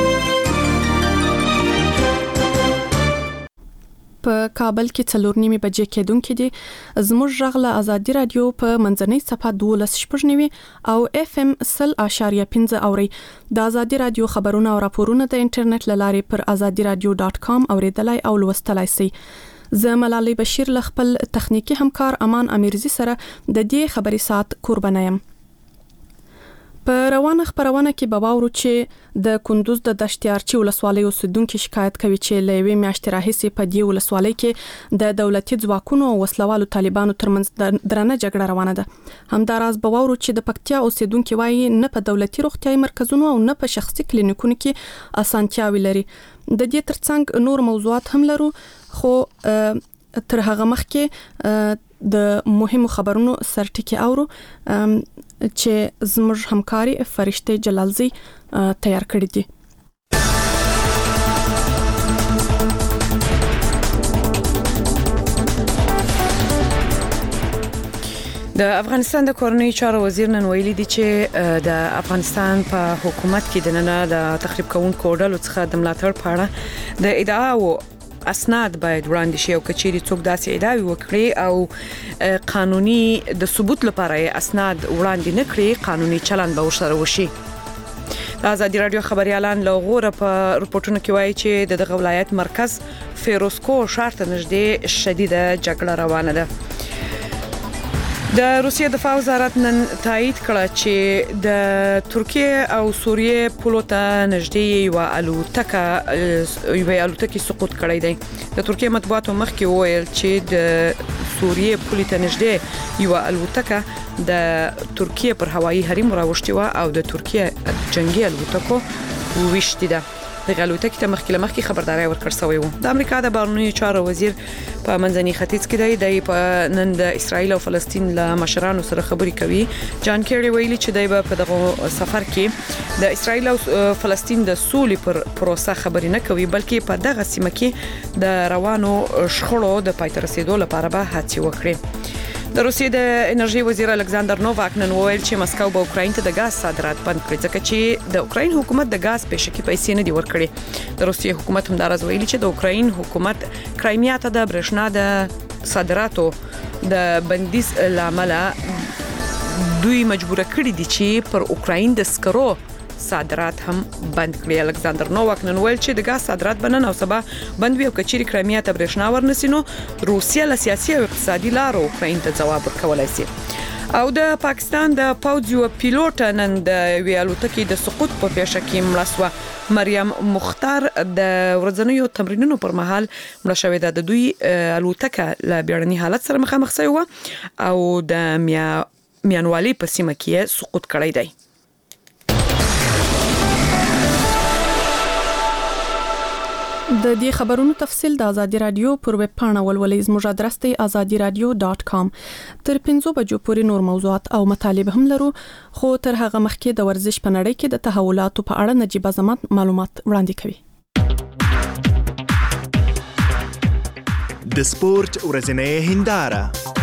په کابل کې 4:30 بجې کېدونکې دي. زموږ غږ له ازادي رادیو په منځنۍ صفحه 12.9 او FM 100.5 اوري. د ازادي رادیو خبرونه او راپورونه د انټرنیټ لارې پر azadiradio.com اوریدلای او لوستلای شئ. زه ملالۍ بشیر له خپل تخنیکی همکار امان امیرزی سره د دې خبري سات قربانه یم. په روانه خبرونه کې به واورو چې د کندوز د دشتیارچی ولسوالۍ اوسیدونکو شکایت کوي چې له یوې میاشتې راهیسې په دې ولسوالۍ کې د دولتي ځواکونو او وسلوالو طالبانو ترمنځ درنه جګړه روانه ده. همداراز به واورو چې د پکتیا اوسیدونکو وایي نه په دولتي روغتيایي مرکزونو او نه په شخصي کلینیکونو کې اسانتیاوي لري. د دې ترڅنګ نور موضوعات هم لرو خو تر هغه مخکې د مهمو خبرونو سرټکی اورو چې زموږ همکاري فرشته جلالزی تیار کړی دي. د افغانستان د کورنۍ چارو وزیر نن ویلي دی چې د افغانستان په حکومت کې د نن د تخریب کوونکو ډلو څخه د ملاتړ په اړه د ادعا او اسناد باید وړاندې شي او کچيري څوک داسې ادعای وکړي او قانوني د ثبوت لپاره اسناد وړاندې نکړي قانوني چلن به ورسره وشي. آزادي رادیو خبريالان لغوره په رپورټونو کې وایي چې د ولایت مرکز فیروزکو ښار ته نږدې شدیده جګړه روانه ده. د روسیې دفاع وزارت نن تایید کړ چې د ترکیه او سوریې پولو ته نږدې یو الوتکه سقوط کړی دی. د ترکیه مطبوعاتو مخکې وویل چې د سوریې پولو ته نږدې یو الوتکه د ترکیه پر هوایي حریم راوښتې و او د ترکیه جنگي الوتکو وشتي ده. د الوتکې ته مخکې خبرداري ورکړ شوې و. د امریکا د بهرنیو چارو وزیر په منځني ختیځ کې دی په نن د اسرایل او فلسطین له مشرانو سره خبرې کوي. جان کیری ویلي چې دی په دغه سفر کې د اسرایل او فلسطین د سولې پر پروسه خبرې نه کوي بلکې په دغه سیمه کې د روانو شخړو د پای ته رسیدو لپاره به هڅې وکړي. د روسیې د انرژي وزیر الکساندر نوواک نن وویل چې مسکو به اوکراین ته د غاز صادرات بند کړي ځکه چې د اوکراین حکومت د غاز پېشکې پیسې نه دی ورکړي. د روسیې حکومت هم دا راز ویلي چې د اوکراین حکومت کرایمیا ته د برېښنا د صادراتو د بندیز لامل دوی مجبور کړي دي چې پر اوکراین د سکرو صادرات هم بند کړي. الکساندر نوواک نن ویل چې د غاز صادرات بنن او سبا بند وي او کچيري کرایمیا ته برېښنا ورنسینو روسیه له سیاسي او اقتصادي لارو اوکراین ته ځواب ورکولای شي. او د پاکستان د پوځ یو پیلوټ نن د ویالوتکې د سقوط په پیښه کې مړه شوه. مریم مختار د ورځنیو تمرینونو پر مهال مړه شوې ده. د دوی الوتکه له بیړني حالت سره مخامخ شوې و او د میانوالي په سیمه کې سقوط کړی دی. د دې خبرونو تفصیل د آزادي رادیو پر ویب پاڼه ولولئ. زموږ ادرس دی azadiradio.com. تر 5 بجو پورې نور موضوعات او مطالب هم لرو خو تر هغه مخکې د ورزش په نړۍ کې د تحولاتو په اړه نجیب زمان معلومات وړاندې کوي. د سپورت ورځنۍ هنداره.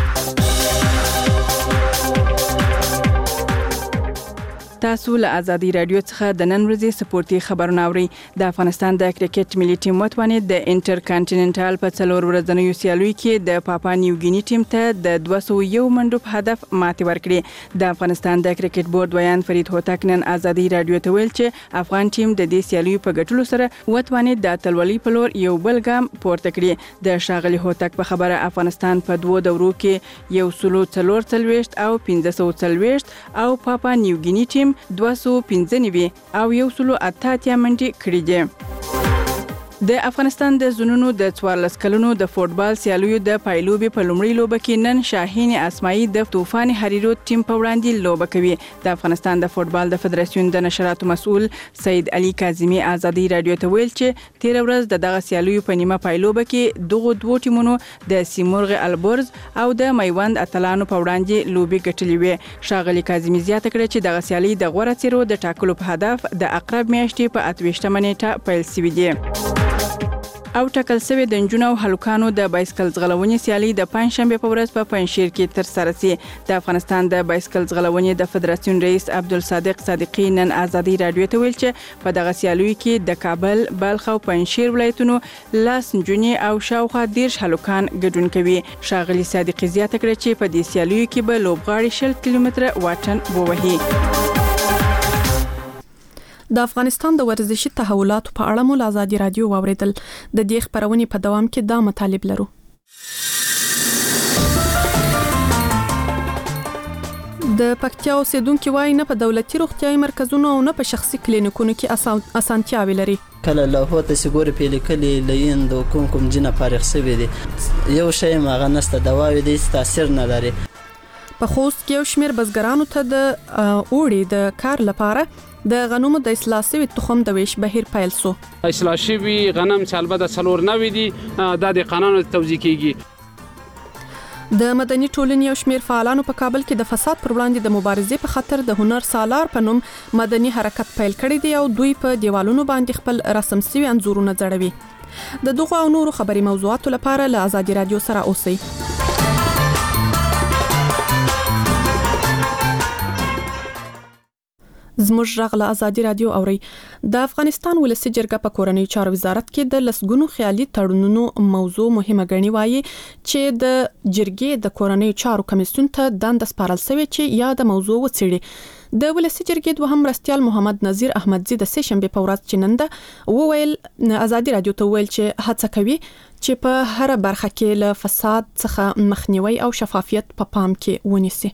تاسو له آزادي رادیو څخه د نن ورځې سپورتي خبرونه اورئ. د افغانستان د کرکټ ملي ټیم وتوانید د انټر کانټیننټال په 4 ورځنیو سیالیو کې د پاپا نیو ګینی ټیم ته د 201 منډو په هدف ماتې ورکړې. د افغانستان د کرکټ بورډ ویان فرید هوتک نن آزادي رادیو ته ویل چې افغان ټیم د دې سیالیو په ګټلو سره وتوانید د اتلولۍ په لور یو بل ګام پورته کړي. د شاغلي هوتک په خبره افغانستان په 2 دورو کې 144 او 540 او پاپا نیو ګینی ټیم 295 او 188 منډې کړې دي. د افغانستان د زونونو د 14 کلونو د فوتبال سیالیو د پایلوبې په لومړۍ لوبه کې نن شاهین اسماعیل د طوفان هریرود ټیم په وړاندې لوبه کوي. د افغانستان د فوتبال د فدراسیون د نشراتو مسؤل سید علي کاظمی آزادي رادیو ته ویل چې 13 ورځ دغه سیالیو په نیمه پایلوبه کې دغه دوه ټیمونو د سیمورغ البرز او د میوند اتلانو په وړاندې لوبي ګټلې وي. شاغلي کاظمی زیاته کړه چې دغه سیالي د غوړه څیرو د ټاکلو په هدف د اقرب میاشتې په 28 نیټه پیل شوې ده. او ټاکل شوی د نجونو او هلکانو د بایسکل ځغلونې سیالي د پنځشنبه په ورځ په پنځشیر کې تر سره شي. د افغانستان د بایسکل ځغلونې د فدراسیون رئیس عبدالصادق صادقی نن آزادي رادیو ته ویل چې په دغه سیالیو کې د کابل، بلخ او پنځشیر ولایتونو لاس نجونې او شاوخوا 10 هلکان ګډون کوي. شاغلي صادقی زیاته کړه چې په دې سیالیو کې به لوبغاړي 60 کیلومتره واټن ووهي. د افغانستان د ورزشي تحولاتو په اړه مو آزادي رادیو واوریدل. د دې خبرونې په دوام کې دا مطالب لرو. د پکتیا اوسیدونکو وایي نه په دولتي روغتيایي مرکزونو او نه په شخصي کلینیکونو کې اسانتیاوي لري. کله له هوته سګور پیلکلي لین د کوم جنه فارغ شوی دي یو شی ماغه نسته دواوی دي تاثیر نه لري. په خوست کې یو شمېر بزګرانو ته د اوړي د کار لپاره د غنمو د اصلاح شوي تخم د ویش بهیر پیل سو. اصلاح شوي غنم چې البته 4 دي د قانون توزیع کیږي. د مدني ټولنې یو شمېر فعالانو په کابل کې د فساد پر وړاندې د مبارزې په خاطر د هنر سالار په نوم مدني حرکت پیل کړی دی او دوی په دیوالونو باندې خپل رسم شوي انځورونه ځړوي. د دغه او نورو خبري موضوعاتو لپاره له آزادي رادیو سره اوسئ. زموږ غږ له ازادي رادیو اوري. د افغانستان ولسی جرګه په کورنۍ چارو وزارت کې د لسګونو خیالي تړونونو موضوع مهمه ګڼي وایي چې د جرګې د کورنۍ چارو کمیسیون ته دنده سپارل شوې چې یا د موضوع وڅېړي. د ولسی جرګې دوهم مرستیال محمد نذیر احمدزی د سه شنبه په ورځ چننده وویل ازادي رادیو ته ویل چې هڅه کوي چې په هر برخه کې له فساد څخه مخنیوي او شفافیت په پام کې ونیسي.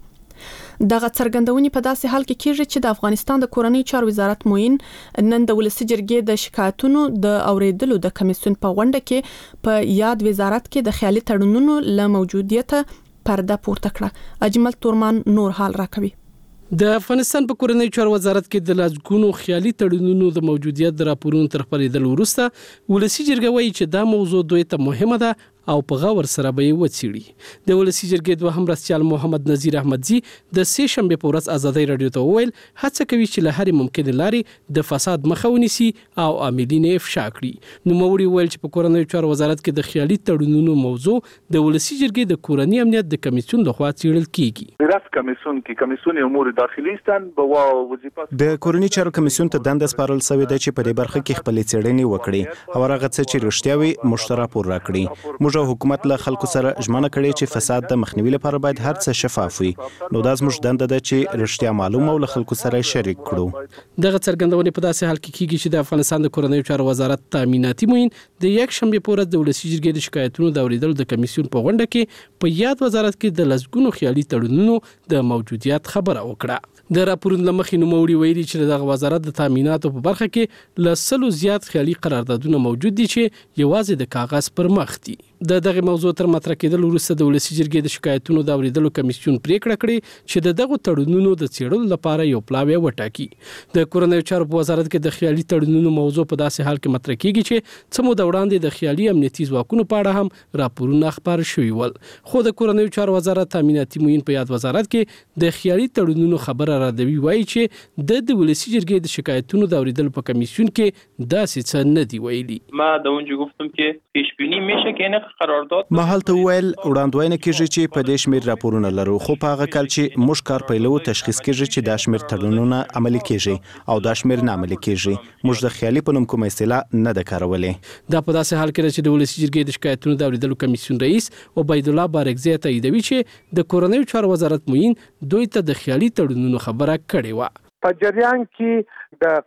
دغه څرګندونې په داسې حال کې کیږي چې د افغانستان د کورنۍ چارو وزارت موین نن د ولسی جرګې د شکایتونو د اوریدلو د کمیسیون په غونډه کې په یاد وزارت کې د خیالي تړونونو له موجودیت پرده پورته کړه. اجمل تورمان نور حال راکوي. د افغانستان په کورنۍ چارو وزارت کې د لسګونو خیالي تړونونو د موجودیت د راپورونو تر خپرېدل وروسته ولسی جرګه وایي چې دا موضوع دوی ته مهمه ده او په غور سره به یې وڅېړي. د ولسی جرګې دوهم مرستیال محمد نذیر احمدزی د سه شنبه په ورځ ازادي رادیو ته وویل هڅه کوي چې له هرې ممکنه لارې د فساد مخه ونیسي او عاملین یې افشا کړي. نوموړي ویل چې په کورنۍ چارو وزارت کې د خیالي تړونونو موضوع د ولسی جرګې د کورنۍ امنیت د کمیسیون لخوا څېړل کیږي. راس کمیسیون کې کمیسیون امور داخلي ستان به وظیفه د کورنۍ چارو کمیسیون ته دنده سپارل شوې ده چې په دې برخه کې خپل څېړنې وکړي او هغه څه چې رښتیا وي مشترک پور راکړي. موږ حکومت له خلکو سره ژمنه کړې چې فساد د مخنیوي لپاره باید هر څه شفاف وي. نو دا زموږ دنده ده چې رښتیا معلومه او له خلکو سره شریک کړو. دغه څرګندونې په داسې حال کې کیږي چې د افغانستان د کورنۍ چارو وزارت تامیناتي موین د یک شنبه په ورځ د ولسی جرګې د شکایتونو د اوریدلو د کمیسیون په غونډه کې په یاد وزارت کې د لسګونو خیالي تړونونو د موجودیت خبره وکړه. د راپورونو لمخې نوموړي ویلي چې دغه وزارت د تامیناتو په برخه کې له 100 زیات خیالي قراردادونه موجود دي چې یوازې د کاغذ پر مخ دي. دغه موضوع تر مطرح کېدل وروسته د ولسی جرګې د شکایتونو د اوریدلو کمیسیون پریکړه کړې چې دغه تړونونو د څېړلو لپاره یو پلاوی وټاکي. د کورنۍ چارو په وزارت کې د خیالي تړونونو موضوع په داسې حال کې مطرح کیږي چې څه موده وړاندې د خیالي امنیتي ځواکونو په اړه هم راپورونه خبر شوي ول. خو د کورنۍ چارو وزارت تامیناتي موین په یاد وزارت کې د خیالي تړونونو خبره راډوي وایي چې د ولسی جرګې د شکایتونو د اوریدلو په کمیسیون کې داسې څه نه دی ویلي. ما د اونجا گفتم که پیش بینی میشه که این قرارداد ما هلته ویل وړاندوینه کیږي چې په دې شمیر راپورونه لرو خو په هغه کال چې موږ کار پیلو تشخیص کیږي چې دا شمیر تړونونه عملي کیږي او دا شمیر نه عملي کیږي. موږ د خیالي په نوم کوم اصطلاح نه د کارولې. دا په داسې حال کې چې د ولسی جرګې د شکایتونو د اوریدلو کمیسیون رئیس عبید الله بارکزی تاییدوي چې د کورنۍ چارو وزارت موین دوی ته د خیالي تړونونو خبره کړې و. په جریان کې د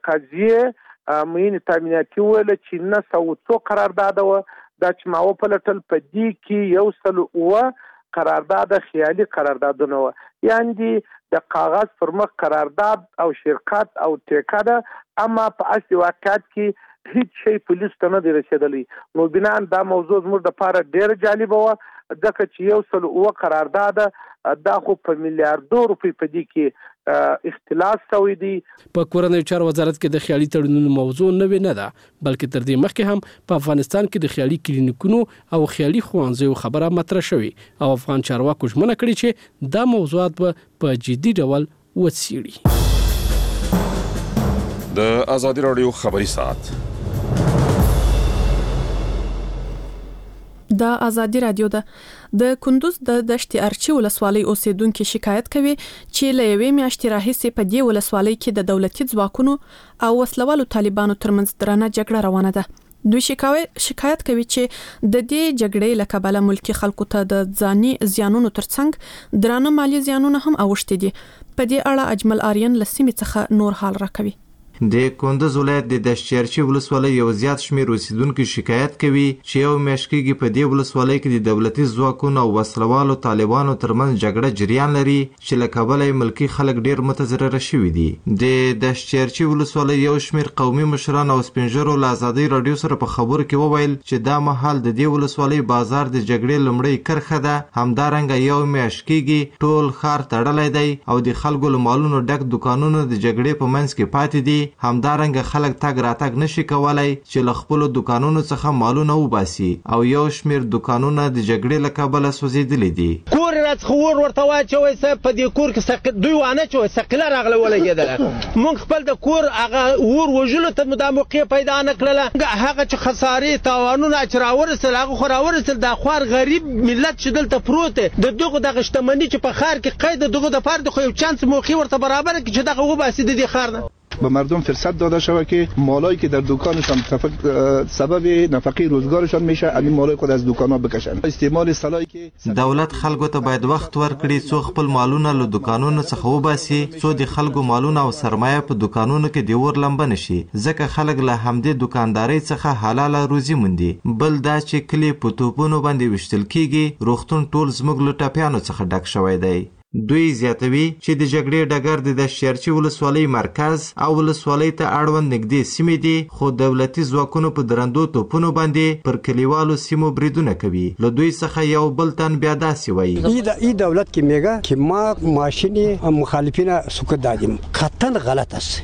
قضیه موین تامیناتي ویل چې 900 قرارداد و دا چې ما وپلټل په دې کې 100 قرارداد خیالي قراردادونه و. یعنی د کاغذ پر مخ قرارداد او شرکت او ټیکه ده اما په اصلي واقعیت کې هیڅ شی په لیست نه دی رسیدلی. نو بنان دا موضوع زموږ لپاره ډیر جالب و ځکه چې 100 قرارداد دا خو په میلیارډو روپۍ په دې کې اختلاس شوی دی. په کورنۍ چارو وزارت کې د خیالي تړونونو موضوع نه ده بلکې تر دې مخکې هم په افغانستان کې د خیالي کلینیکونو او خیالي ښوونځیو خبره مطرح شوې او افغان چارواکو ژمنه کړې چې دا موضوعات په جدي ډول وڅېړي. د ازادي رادیو خبري ساعت د ازادي رادیو د کندوز د دشتي ارچي ولسوالۍ اوسیدونکو شکایت کوي چې له یوې میاشتې راهیسې په دې ولسوالۍ کې د دولتي ځواکونو او وسلوالو طالبانو ترمنځ درنه جګړه روانه ده. دوی شکایت کوي چې د دې جګړې له کبله ملکی خلکو ته د ځاني زیانونو ترڅنګ درنه مالی زیانونه هم اوښتي دي. په دې اړه اجمل آریان له سیمې څخه نور حال راکوي. د کندوز ولایت د دشتچرچی ولسوالۍ یو زیات شمیر اوسیدونکو شکایت کوي چې یو میاشت کېږي په دې ولسوالۍ کې د دولتي ځواکونو او وسلوالو طالبانو ترمنځ جګړه جریان لري چې له کبله ملکی خلک ډیر متضرر شوي دي. د دشتچرچی ولسوالۍ یو شمیر قومي مشران او سپینږیرو له ازادي رادیو سره په خبرو کې وویل چې دا مهال د دې ولسوالۍ بازار د جګړې لومړی کرښه ده. همدارنګه یو میاشت کېږي ټول ښار تړلی دی او د خلکو له مالونو ډک دکانونه د جګړې په منځ کې پاتې دي همدارنګه خلک تګ راتګ نشي کولای چې له خپلو دکانونو څخه مالونه وباسي او یو شمېر دکانونه د جګړې له کبله سوځېدلي دي. کور راڅخه اور ورته واچوئ څه په دې کور کې دوی وانه چوئ ثقیله راغله ولګېدله موږ خپل د کور هغه اور وژلو ته مو دا موقع پیدا نه کړله. هغه چې خسارې تاوانونه چې راورسېدل هغه خو راورسېدل دا خوار غریب ملت چې دلته پروت دی د دغو دغه شتمني چې په ښار کې قید د دغو دپاره د خو یو چانس موقع ورته برابره کړي چې دغه وباسي د دې ښار نه. به مردم فرصت داده شود که مالایی که در دکانشان سبب نفقه روزگارشان میشه همین مالای خود از دکان‌ها بکشن. استعمال سلاحی که دولت خلکو ته باید وخت ورکړي څو خپل مالونه له دکانونو څخه وباسي څو د خلکو مالونه او سرمایه په دکانونو کې د اور لمبه نشي ځکه خلک له همدې دکاندارۍ څخه حلاله روزي موندي. بل دا چې کلی په توپونو باندې وشتل کیږي روغتون ټول زموږ له ټاپیانو څخه ډک شوی دی. دوی زیاتوي چې د جګړې ډګر د دشچرچي ولسوالۍ مرکز او ولسوالۍ ته اړوند نږدې سیمې دي خو دولتي ځواکونو په درندو توپونو باندې پر کلیوالو سیمو بریدونه کوي. له دوی څخه یو بل تن بیا داسې وایي ای دولت که میگه که ما ماشین مخالفین سکوت دادیم قطعا غلط است.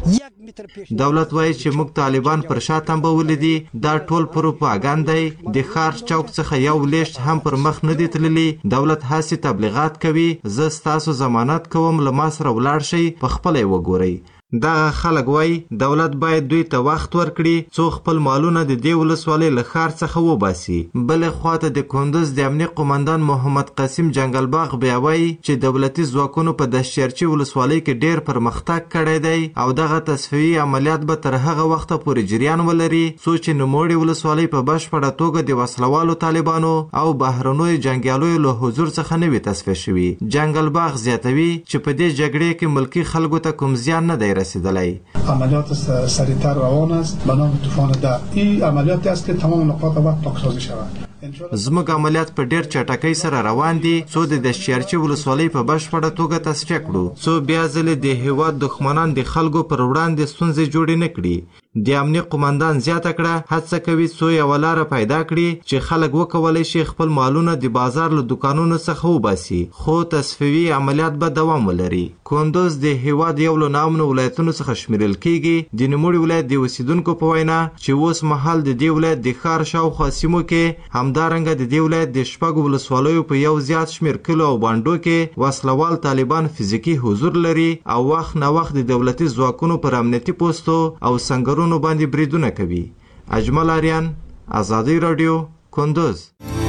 دولت وایي چې موږ طالبان پر شا تنبولي دي دا ټول پروپاګاندا دی. د ښار چوک څخه یو لیشت هم پر مخ نه دی تللی. دولت هاسې تبلیغات کوي زه ستاسو ضمانت کوم له ما سره ولاړ شئ په خپله یې وګورئ. دغه خلک وایي دولت باید دوی ته وخت ورکړي څو خپل مالونه د دې ولسوالۍ له ښار څخه وباسي. بلې خواته د کندوز د امنیه قمندان محمد قاسم جنګلباغ بیا وایي چې دولتي ځواکونو په دشچرچي ولسوالۍ کې ډیر پرمختګ کړی دی او دغه تصفیوي عملیات به تر هغه وخته پورې جریان ولري څو چې نوموړې ولسوالۍ په بشپړه توګه د وسلوالو طالبانو او بهرنیو جنګیالیو له حضور څخه نه وي تصفیه شوي. جنګلباغ زیاتوي چې په دې جګړې کې ملکي خلکو ته کوم زیان نه دی رسیدلی. عملیات سریعتر روان است به نام طوفان 10. این عملیاتی است که تمام نقاط وقت پاکسازی شود. زموږ عملیات په ډیر چټکۍ سره روان دي څو د دشچرچي ولسوالۍ په بشپړه توګه تصفیه کړو څو بیا ځلې د هیواد دښمنان د خلکو پر وړاندې ستونزې جوړې نه کړي. د امنیه قمندان زیاته کړه هڅه کوي څو یوه لاره پیدا کړي چې خلک وکولی شي خپل مالونه د بازار له دکانونو څخه وباسي خو تصفیوي عملیات به دوام ولري. کندوز د هیواد یو له ناامنو ولایتونو څخه شمیرل کیږي. د نوموړي ولایت د اوسیدونکو په وینا چې اوس مهال د دې ولایت د ښار شاوخوا سیمو کې همدارنګه د دې ولایت د شپږو ولسوالیو په یو زیات شمېر کلو او بانډو کې وسلوال طالبان فزیکي حضور لري او وخت نه وخت د دولتي ځواکونو پر امنیتي پوستو او سنګرونو باندې بریدونه کوي. اجمل آریان آزادی رادیو کندوز.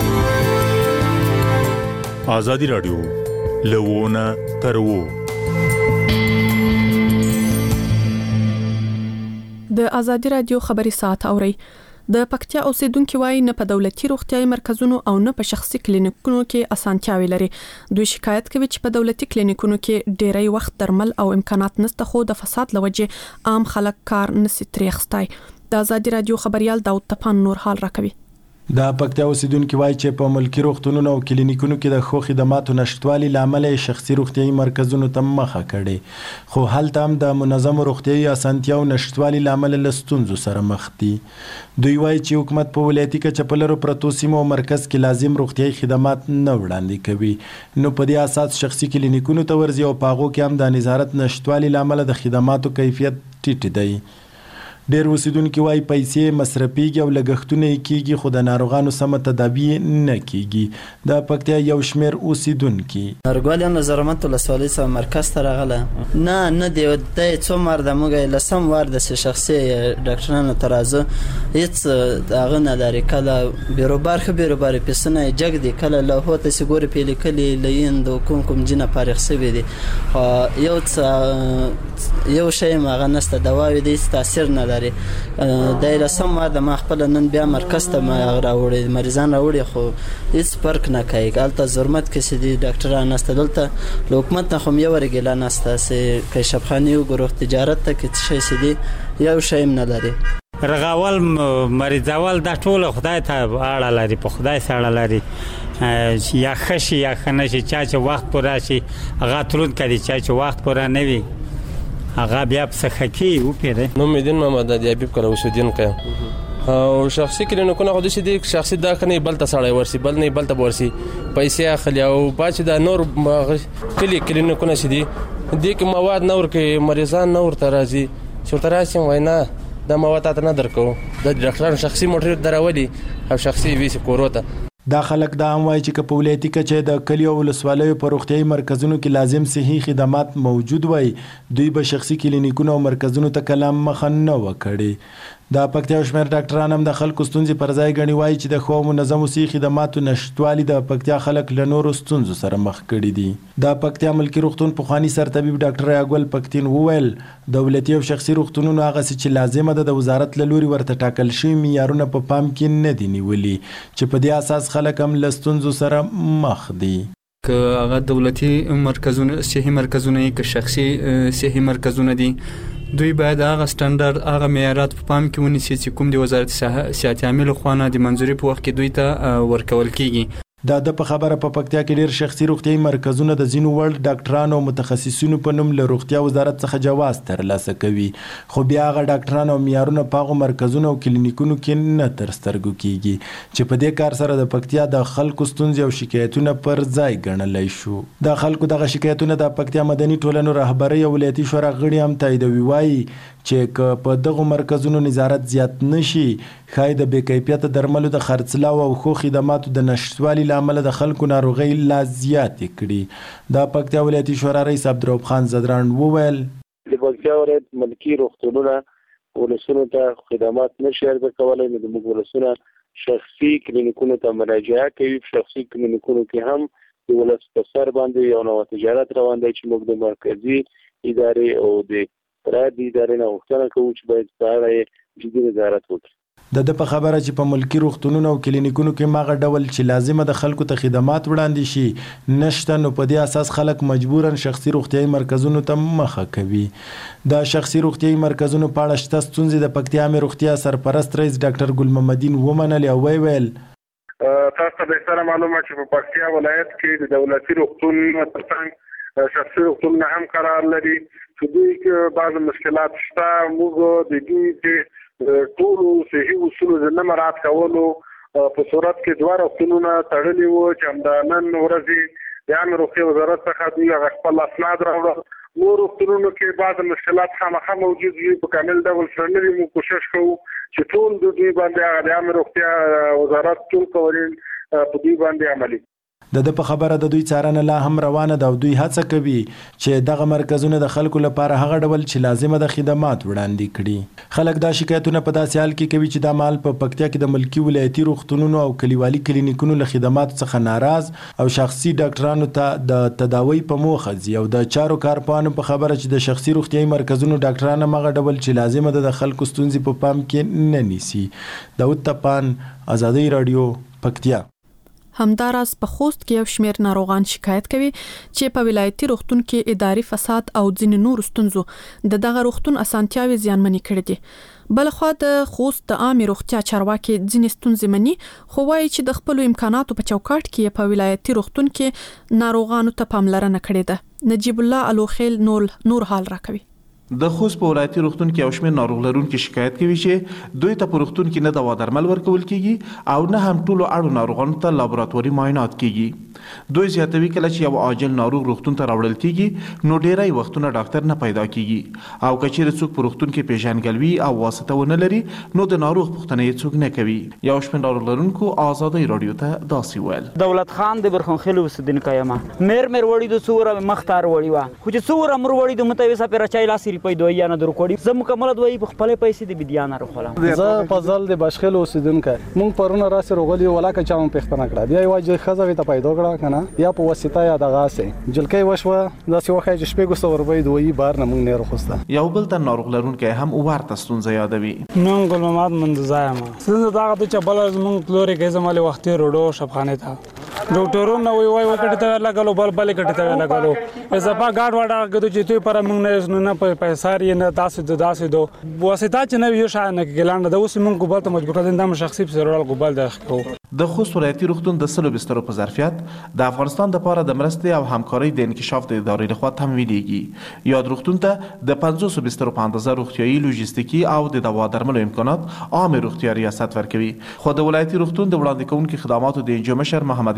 آزادی رادیو لوونه ترو د آزادی رادیو خبري ساعت اوري. د پکتیا اوسیدونکو وایي نه په دولتي روغتيایي مرکزونو او نه په شخصي کلینیکونو کې اسانتیاوي لري. دوی شکایت کوي چې په دولتي کلینیکونو کې ډېری وخت درمل او امکانات نشته خو د فساد لوجه عام خلک کار نشي ترېخستای. د آزادی رادیو خبريال داود تپان نور حال راکوي. د پکتیا اوسیدونکو وایي چې په ملکی روغتونونو او کلینیکونو کې د خو خدماتو نشټوالي لامل شخصي روغتيایي مرکزونو ته مخه کړي خو هلته هم د منظم روغتيایي اسانتیاو نشټوالي لامل لستونزو سره مخ دي. دوی وایي چې حکومت په ولایتي کچه په لرو پرتو سیمو مرکز کې لازم روغتيایي خدمات نه وړاندې کوي نو په دې اساس شخصي کلینیکونو ته ورځي او پاغو کې هم د نظارت نشټوالي لامل د خدماتو کیفیت ټیټ دی. ډېر اوسیدونکو وایي پیسې مصرفيږي او لګښتونه کیږي خو د ناروغانو سم تداوی نه کیږي. د پکتیا یو شمیر اوسیدونکو ارګوالیا نظرمت ولسوالۍ سم مرکز ته راغله نه دی د څو مرده موږ لسم وار د شخصي ډاکټرانو ترازو هیڅ داغه نه لري کله بیروبار خبره پسنه جګ دی کله له هوته سګور پیلې کلی لیند کوم جنه پارخ سوي دي یو شی ماغه نسته دواوی دي تاثیر نه لري. د لسم ما د خپل نن بیا مرکز ته ما راوړي مریضان راوړي خو هیڅ فرق نه کوي. البته ضرورت کې سدي ډاکټران نسته دلته حکومت ته هم یو ورګل نسته سه کشفخانه او ګروه تجارت ته کې شي سدي یو شی نه لري. رغاول مریضول د ټول خدای ته اړه لري په خدای سره لري یا خشي یا خنشي چې وخت پورا شي هغه ترون کړي چې وخت پورا نه وي هغه بیا څه خکی او پیره. نو مدین محمد دی حبیب کله وسودین قیم او شخصي کلینیکونه خو د شي د شخصي داخنه بل ته سړی ورسي بل نه بل ته ورسي پیسې اخلي او باچ د نور کلینیکونه شي دي د کې مواد نور کې مریضان نور ته راځي چې ورته راشي وای نه دا مواد ته نه درکو د ډاکټرانو شخصي موټر دراولي او شخصي ویسه کوروته. دا خلک دا هم وایي چې که په ولایتي کچه د کلیو او ولسوالیو په روغتیايي مرکزونو کې لازم صحي خدمات موجود وای دوی به شخصي کلینیکونو او مرکزونو ته کلام مخه نه وکړي. د پکتیا شمیر ډاکټران هم د خلکو ستونزې پر ځای ګڼي وایي چې د ښو منظمو صحي خدماتو نشتوالي د پکتیا خلک له نورو ستونزو سره مخ کړي دي. د پکتیا ملکي روغتون پخواني سرطبیب ډاکټر یاګل پکتین وویل دولتي او شخصي روغتونونو هغه څه چې لازمه ده د وزارت له لوري ورته ټاکل شوي معیارونه په پام کې نه دي نیولي چې په دې اساس خلک هم له ستونزو سره مخ دي. که هغه دولتي مرکزونه صحي مرکزونه که شخصي صحي مرکزونه دي دوی باید هغه سټانډرډ هغه معیارات په پام کې ونیسي چې کوم د وزارت صحت عامه خوا نه د منځوري په وخت کې دوی ته ورکول کیږي. د په خبره په پکتیا کې ډیر شخصي روغتیايي مرکزونه د ځینو وړ ډاکټرانو او متخصصینو په نوم له روغتیا وزارت څخه جواز ترلاسه کوي خو بیا هغه ډاکټران او معیارونه په هغو مرکزونو او کلینیکونو کې نه تر سترګو کیږي چې په دې کار سره د پکتیا د خلکو ستونزې او شکایتونه پر ځای ګڼلی شو. د خلکو دغه شکایتونه د پکتیا مدني ټولنو رهبرۍ او ولایتي شورا غړي هم تاییدوي وایي چې که په دغو مرکزونو نظارت زیات نشي ښایي د بې کیفیته درملو د خرڅلاو او ښو خدماتو د نشتوالي له امله د خلکو ناروغۍ لا زیاتې کړي. د پکتیا ولایتي شورا رئیس عبدالرؤف خان زدران وویل د پکتیا ولایت ملکي روغتونونه ولسونو ته خدمات نشي عرضه کولی نو زموږ ولسونه شخصي کلینیکونو ته مراجعه کوي. شخصي کلینیکونو کې هم د ولس په سر باندې یو نوی تجارت روان دی چې موږ د مرکزي ادارې او د پرایویټ ادارې نه غوښتنه کوو چې باید په اړه جدي نظارت وکړي. د په خبره چې په ملکي روغتونونو او کلینیکونو کې ماغه ډول چې لازمه د خلکو ته خدمات وړاندې شي نشته نو په دې اساس خلک مجبوراً شخصي روغتیايي مرکزونو ته مخه کوي. د شخصي روغتیايي مرکزونو په اړه شته ستونزې د پکتیا مې روغتیا سرپرست رئیس ډاکټر ګل محمدین ومنلې او ویل تاسو ته به سره معلومه چې په پکتیا ولایت کې د دولتي روغتونونو ترڅنګ شخصي روغتونونه هم قرار لري چې دوی کې بعض مشکلات شته. موږ د دې ټولو صحي اصولو د نه مراعات کولو په صورت کې دوه روغتونونه تړلي وو چې همدا نن ورځې د عامه روغتیا وزارت څخه دوی هغه خپل اسناد راوړل. نور روغتونونو کې بعض مشکلات خامخا موجود وي په کامل ډول سره نه موږ کوشش کوو چې ټول د دوی باندې هغه د عامه روغتیا وزارت ټول قوانین په دوی باندې عملي. د په خبره د دوی څارنه لا هم روانه ده او دوی هڅه کوي چې دغه مرکزونه د خلکو لپاره هغه ډول چې لازمه د خدمات وړاندې کړي. خلک دا شکایتونه په داسې حال کې کوي چې دا مال په پکتیا کې د ملکي ولایتي روغتونونو او کلیوالي کلینیکونو له خدماتو څخه ناراض او شخصي ډاکټرانو ته د تداوی په موخه ځي او د چارو کارپوهانو په خبره چې د شخصي روغتیايي مرکزونو ډاکټران هغه ډول چې لازمه ده د خلکو ستونزې په پام کې نه نیسي. داود تپان، آزادۍ رادیو، پکتیا. همداراز په خوست کې یو شمېر ناروغان شکایت کوي چې په ولایتي روغتون کې اداري فساد او ځینې نور ستونزو د دغه روغتون اسانتیاوي زیانمنې کړې دي. بلخوا د خوست د عامه روغتیا چارواکي ځینې ستونزې مني خو وایي چې د خپل امکاناتو په چوکاټ کې په ولایتي روغتون کې ناروغانو ته پاملرنه کړې ده. نجیب الله الوخیل نور حال راکوي. د خوست په ولایتي روغتون کې یو شمېر ناروغ لرونکي شکایت کوي چې دوی ته په روغتون کې نه دوا درمل ورکول کیږي او نه هم ټولو اړو ناروغانو ته لابراتواري معاینات کیږي. دوی زیاتوي کله چې یو عاجل ناروغ روغتون ته راوړل کیږي نو ډیری وختونه ډاکټر نه پیدا کیږي او کچېر څوک په روغتون کې پیژنګلوي او واسطه ونه لري نو د ناروغ پوښتنه یې څوک نه کوي. یو شمېر ناروغ لرونکو آزادۍ رادیو ته داسې ویل دولت خان د برخنخلو اوسیدونکی یم مېر وړي د څوره مختار وړي وا خو چې څوره مر وړي د متوسه پر چای لاس روپۍ دوی نه درو کوړي زه مکمل دوی په خپل پیسې د بدیانه راخولم. زه فضل د بشخل اوسیدونکی مونږ پرونه راسه روغلی ولاکه چاوم پښتنه کړه بیا واجه خزه ته پیدا کړه کنه یا په واسطه یا دغه سه جلکې وشوه داسې وخت چې شپږ سو روپۍ دوی بار نه مونږ نه راخسته. یو بل تر ناروغ لرونکی هم ورته ستونزه یادوي. نن ګل محمد منځایم څنګه دا د چبل مونږ لوري کې زماله وخت روډو شپخانه تا ډاکټرونه وای وکړه ته لګلو بل کټه ته لګلو زپا ګاډ واډه غدو چې ته پر مونږ نه پیسې نه داسې دو واسطه چې نه یو شای نه ګلانه د اوس مونږ ګوبل ته مجبور کړل د شخصي سرور ګوبل دغه د خوست ولایتي روغتون د سلو بسترو په ظرفیت د افغانستان لپاره د مرستې او همکارۍ د انکشاف د ادارې لخوا تمویلېږي. یاد روغتون ته د 500 بسترو په اندازه روغتیايي لوجستیکي او د دوا درملو امکانات عامه روغتیا ریاست ورکوي. خو د ولایتي روغتون د وړاندې کوونکو خدماتو د انجمن مشر محمد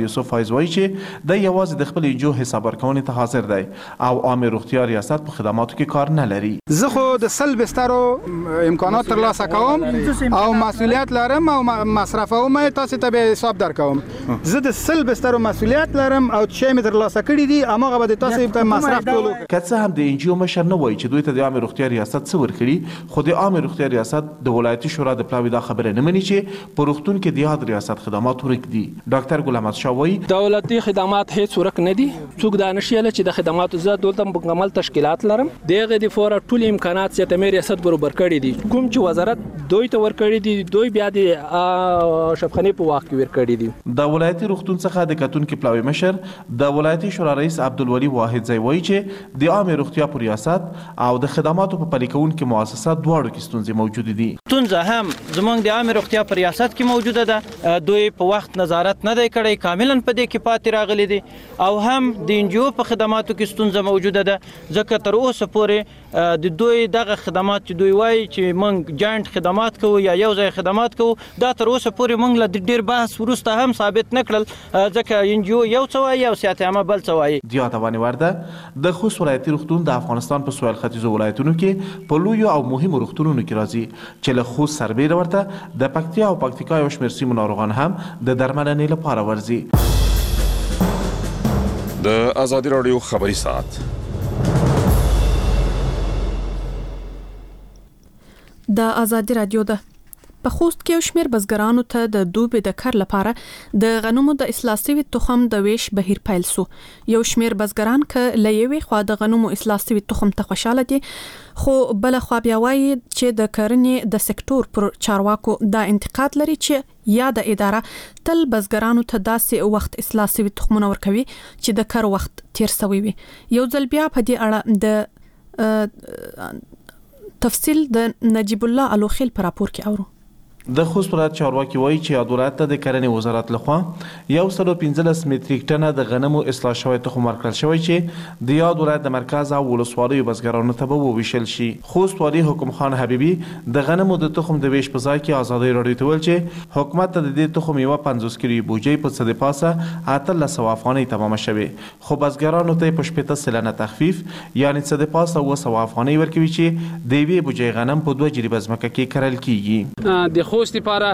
یوسف فایز وایي چې د یوازې د خپل انجو حساب ورکونې ته حاضر دی او عامه روغتیا ریاست په خدماتو کې کار نه لري. زه خو د 100 بسترو امکانات ترلاسه کوم او مسؤلیت لرم او مصرفوم تاسو ته به حساب درکوم. زه د 100 بسترو مسؤلیت لرم او چې مې ترلاسه کړی دي اماغه به تاسو ته مصرف کولو. که څه هم د انجو مشر نه وایي چې دوی ته د عامه روغتیا ریاست څه ورکړي خو د عامه روغتیا ریاست د ولایتي شورا د پلاوي دا خبره نه مني چې په روغتون کې د یاد ریاست خدمات ورکړي. ډاکټر ګل احمد شاه وایي دولتي خدمات هیڅ ورک نه دي. څوک دا نشي چې د خدماتو زه دولت مکمل تشکیلات لرم دغه د فور ټول امکانات چې د ریاست برابر کړي دي. کوم چې وزارت دوی ته ورکړي دي دوی بیا د شفخانه په واقع ورکړي دي. د ولایتي روغتون څخه د کتون کې پلاوي مشر د ولایتي شورا رئیس عبدالولي واحد زوی وایي چې د عامه روغتیا په ریاست او د خدماتو په پلي کونکو مؤسسات دواړو کې ستونزې موجود دي. ستونزه هم زمونږ د عامه روغتیا په ریاست کې موجوده ده. دوی په وخت نظارت نه دی کړی کاملا په دې کې پاتې راغلي دي او هم د انجو په خدماتو کې ستونزه موجوده ده ځکه تر اوسه پورې د دوی دغه خدمات چې دوی وایي چې موږ جاینټ خدمات کوو یا یو ځای خدمات کوو دا تر اوسه پورې موږ له ډیر بحث وروسته هم ثابت نه کړل ځکه انجو یو څه وایي او صحت عامه بل څه وایي. یادونه ورده د خوست ولایتي روغتون د افغانستان په سویل ختیځو ولایتونو کې په لویو او مهمو روغتونونو کې راځي چې له خوست سربیره ورته د پکتیا او پکتیکا یو شمېر سیمو ناروغان هم د درملنې لپاره ورځي. د ازادي راډیو خبري ساعت د ازادي راډیو ده په خوست کې یو شمېر بزګرانو ته د دوبې د کار لپاره د غنمو د اصلاح شوي تخم د ویش بهیر پیل سو. یو شمېر بزګران ک لېوي خو د غنمو اصلاح شوي تخم ته خوشاله دي خو بل خو بیا وایي چې د کرنې د سکتور پر چارواکو دا انتقاد لري چې یا د اداره تل بزګرانو ته داسې وخت اصلاح شوي تخمونه ورکوي چې د کار وخت تیر شوی وي. یو ځل بیا په دې اړه د تفصیل د نجیب الله الوخیل پر راپور کې اورو. د خوست ولایت چارواکي وایي چې یاد ولایت ته د کرنې وزارت لخوا 115 متریک ټنه د غنمو اصلاح شوی تخم ورکړل شوی چې د یاد ولایت د مرکز او ولسوالیو بزګرانو ته به وویشل شي. خوست والي حکم خان حبیبي د غنمو د تخم د ویش په ځای کې ازادي راډیو ته ویل چې حکومت ته د دې تخم یو 50 کیلو بوجي په څه د پاسه 1300 افغانۍ تمامه شوی خو بزګرانو ته په 15 سلنه تخفیف یعنی څه د پاسه 200 افغانۍ ورکوي چې د وی بوجي غنم په 2 جریب ځمکه کې کرل کیږي. خوست لپاره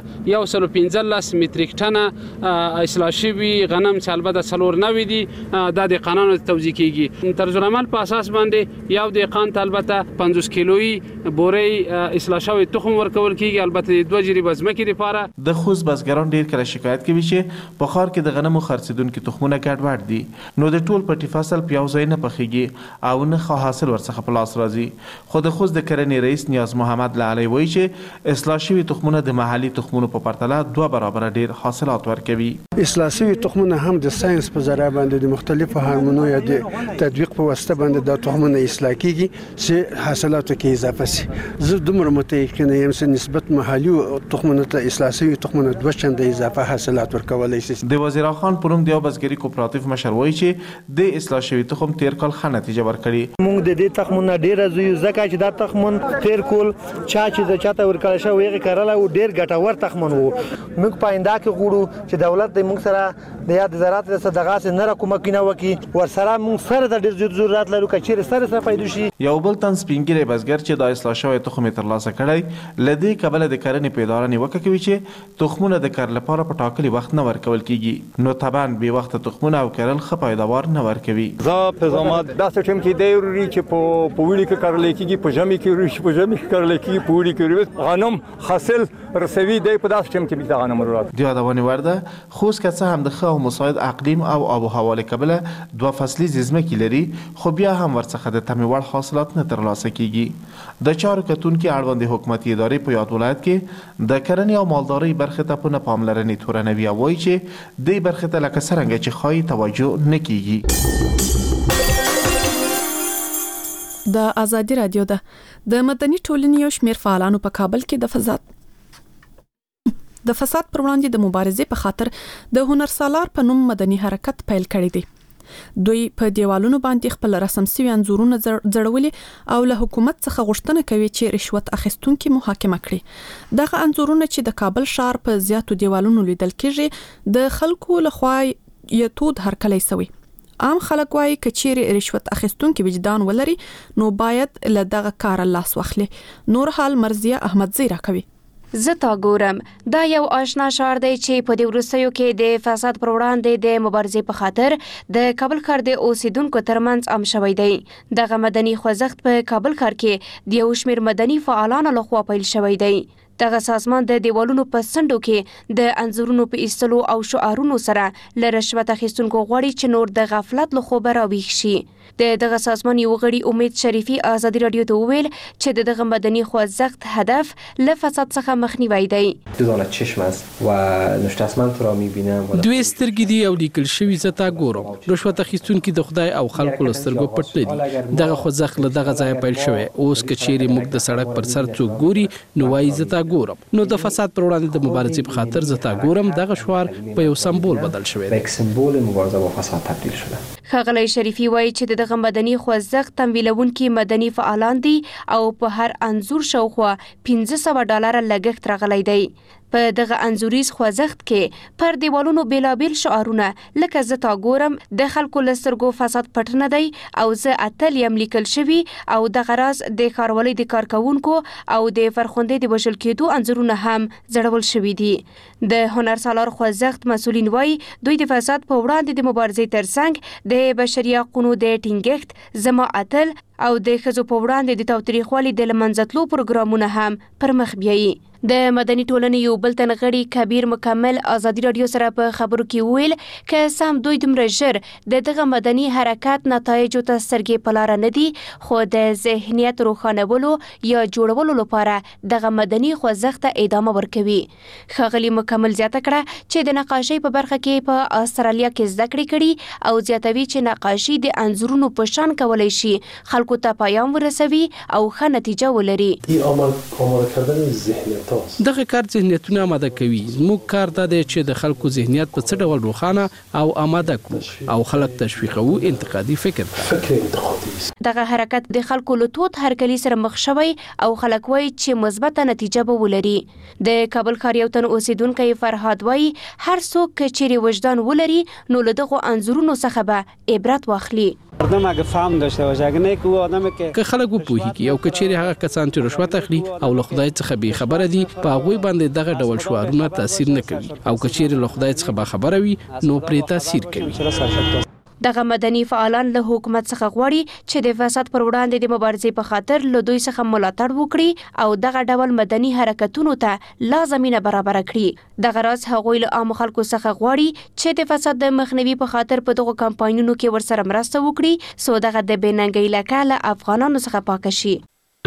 115 متریک ټنه اصلاح شوي غنم چې البته څلور نوي دي د قانون توزیع کیږي. طرز العمل په اساس باندې یو د قان البته 50 کیلوي بوري اصلاح شوي تخم ورکول کیږي البته 2 جریب ځمکې لپاره. د خوست بزګران ډیر کله شکایت کوي چې په خار کې د غنمو خرڅیدونکو تخمونه ګډوډ دي نو د ټول پټي فصل په یو ځای نه پخېږي او نه حاصل ورڅخه په لاس راځي. خو د خوست د کرنې رئیس نیاز محمد لعلی وایي چې اصلاح شوي تخمونه د محلي تخمونو په پرتله 2 برابر ډیر حاصلات ورکوي. اصلاح شوي تخمونه هم د ساينس په ذریعہ باندې د مختلفو هورمونونو یا د تطبیق په واسطه باندې د تخمونو اصلاح کیږي چې حاصلاتو کې اضافه شي. زه دومره متأکد یم چې نسبت محلي تخمونو ته اصلاح شوي تخمونه 2 چنده اضافه حاصلات ورکولای شي. د وزیر خان پرم د بزګری کوپراتیو مشر وایي چې د اصلاح شوي تخم تیر کال ښه نتیجه ورکړي. موږ د دې تخمونه ډیر زوی زکه چې دا تخمون تیر کول چې د چاته ورکړل شو ویغه کړل او ډیر ګټور تخمون وو. موږ پاینده کې غوړو چې دولت د موږ سره د یاد زراعت د صدقات نه کومه کینه وکي ور سره موږ سره د ډیر ضرورت لرو چې سره پیدا شي. یو بل تن سپینګری بزګر چې د اصلاح شوی تخم ترلاسه کړی لدی قبل د کرنې په اداره نیوکه کوي چې تخمونه د کار لپاره په ټاکلي وخت نه ورکول کیږي نو طبعا به وخت تخمونه او کرل ښه پیداوار نه ورکوي. زه په زماد داسې ټیم کې دی وري چې په ویلي کې کارل کیږي په جمع کې په جمع کې کارل کیږي په ویلي کې غنم حاصل رسوي دی په داسې ټیم کې به غنم ورات. د یادونه ورده خوست که څه هم د خو مساعد اقلیم او آب و هوا لکبله 2 فصلي ځمکې لري خو بیا هم ورڅخه د تمې وړ حاصلات نه ترلاسه کیږي. د چارو کتونکو اړوند حکومتي ادارې په یاد ولایت کې د کرنې او مالدارۍ برخه ته په پاملرنې تورنوي وایي چې دې برخه ته لکه څنګه چې خای توجه نه کیږي. د ازادي راډیو ده د مدني ټولنې یو شمېر فعالانو په کابل کې د فساد پر وړاندې د مبارزې په خاطر د هنر سالار په نوم مدني حرکت پیل کړی دی. دوی په دیوالونو باندې خپل رسم شوي انځورونه ځړولي او له حکومت څخه غوښتنه کوي چې رشوت اخیستونکي محاکمه کړي. دغه انځورونه چې د کابل ښار په زیاتو دیوالونو لیدل کېږي د خلکو لخوا یتود هرکلی سوی. عام خلک وایي کچېرې رشوت اخیستونکي وجدان ولري نو باید له دغه کار لاس واخلي. نور حال مرزیه احمدزی راکوي. زه تا ګورم دا یو آشنا شعر دی چې په دې وروستیو کې د فساد پر وړاندې د مبارزې په خاطر د کابل ښار د اوسیدونکو ترمنځ عام شوی دی. دغه مدني خوځښت په کابل ښار کې د یو شمېر مدني فعالانو لخوا پیل شوی دی. دغه سازمان د دیوالونو په څنډو کې د انځورونو په ایستلو او شعارونو سره له رشوت اخیستونکو غواړي چې نور د غفلت له خوبه راویښ شي. دغه سازمان یو غړي امید شریفي آزادي رادیو ته وویل چې دغه مدني خوځښت هدف له فساد څخه مخنیوی دی. دوی سترګې دي او لیکل شوي زه تا ګورم. رشوت اخیستونکي د خدای او خلکو له سترګو پټ نه دي. دغه خوځښت له دغه ځایه پیل شوی. اوس که چیرې موږ د سړک پر سر څوک ګوري نو وایي زه تا ګورم. نو د فساد پر وړاندې د مبارزې په خاطر زه تا ګورم دغه شعار په یو سمبول بدل شوی دی. ښاغلی شریفي وایي چې دغه مدني خوځښت تمویلونکي مدني فعالان دي او په هر انځور شاوخوا $500 لګښت راغلی دی. په دغه انځوریز خوځښت کې پر دیوالونو بیلابیل شعارونه لکه زه تا ګورم، د خلکو له سترګو فساد پټ نه دی او زه اتل یم لیکل شوي او دغه راز د ښاروالۍ د کارکوونکو او د فرخندې د وژل کېدو انځورونه هم ځړول شوي دي. د هنرسالار خوځښت مسؤلین وایي دوی د فساد په وړاندې د مبارزې ترڅنګ د بشري حقونو د ټینګښت، زما اتل او د ښځو په وړاندې د تاوتریخوالي د له منځه تلو پروګرامونه هم پر مخ بیایي. د مدني ټولنې یو بل تن غړي کبیر مکمل آزادي رادیو سره په خبرو کې ویل که سم دوی دومره ژر دغه مدني حرکت نتایجو ته سترګې په لاره نه دي، خو د ذهنیت روښانولو یا جوړولو لپاره دغه مدني خوځښت ته ادامه ورکوي. ښاغلي مکمل زیاته کړه چې د نقاشۍ په برخه کې په استرالیا کې زده کړې کړي او زیاتوي چې نقاشي د انځورونو په شان کولی شي خلکو ته پیام ورسوي او ښه نتیجه ولري. دغه کار ذهنیتونه آماده کوي. زموږ کار دا دی چې د خلکو ذهنیت په څه ډول روښانه او آماده کړو او خلک تشویقوو انتقادي فکر ته. دغه حرکت د خلکو له تود هرکلي سره مخ شوی او خلک وایي چې مثبته نتیجه به ولري. د کابل ښار یو تن اوسیدونکی فرهاد وایي هر څوک که چیرې وجدان ولري نو له دغو انځورونو څخه به عبرت واخلي. که خلک وپوهیږي او که چیرې هغه کسان چې رشوت اخلي او له خدای څخه بې خبره دي په هغوی باندې دغه ډول شعارونه تاثیر نه کوي او که چیرې له خدای څخه باخبره وي نو پرې تاثیر کوي. دغه مدني فعالان له حکومت څخه غواړي چې د فساد پر وړاندې د مبارزې په خاطر له دوی څخه ملاتړ وکړي او دغه ډول مدني حرکتونو ته لا زمینه برابره کړي. دغه راز هغوی له عامو خلکو څخه غواړي چې د فساد د مخنیوي په خاطر په دغو کمپاینونو کې ورسره مرسته وکړي څو دغه د بېننګۍ لکه له افغانانو څخه پاکه شي.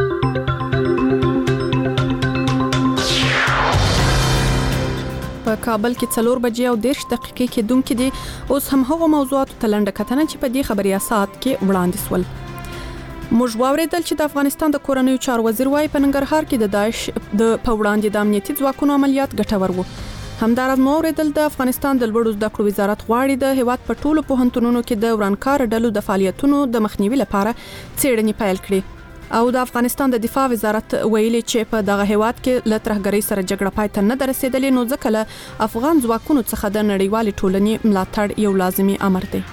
په کابل کې 4 بجې او 10 دقیقې کې دونکو دي. اوس هم هغه موضوعات تلنډه کتنه چې په دې خبري اساس کې وړاندې سول. موږ واوریدل چې د افغانستان د کورنیو چارو وزیر وايي په ننګرهار کې د داعش د پوړاندې د امنیتي ځواکونو عملیات ګټور وو. همدارس مو اوریدل د افغانستان د لوړو زده کړو وزارت غواړي د هیواد په ټولو پوهنتونونو کې د ورانکار ډلو د فعالیتونو د مخنیوي لپاره څېړنې پیل کړي. او د افغانستان د دفاع وزارت ویلي چې په دغه هیواد کې له ترهګرۍ سره جګړه پای ته نه رسیدلې نو ځکه له افغان ځواکونو څخه د نړیوالې ټولنې ملاتړ یو لازمي امر دی.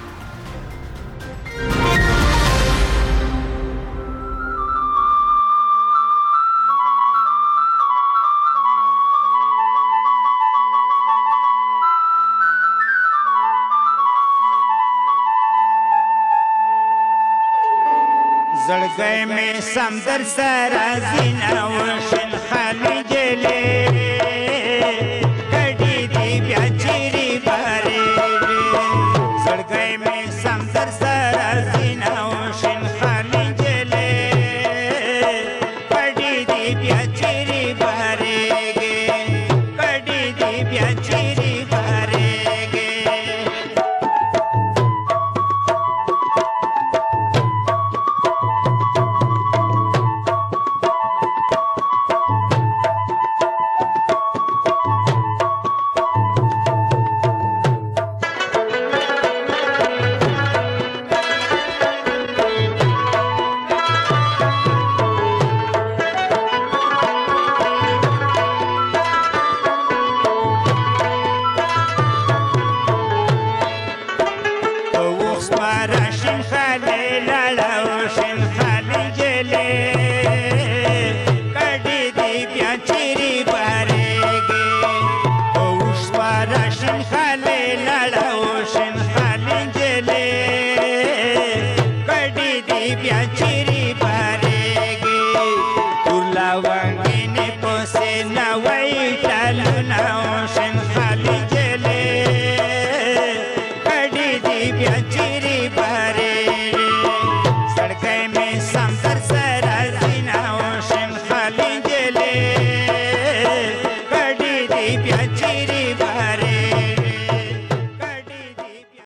زړګی مې سمدر سره زینه وشین خالي جلې کډې دې بیا چیرې بارې زړګی مې سمدر سره زینه وشین خالي جلې کډې دې بیا چیرې بارې کډې دې بیا چیرې بارې بیا چې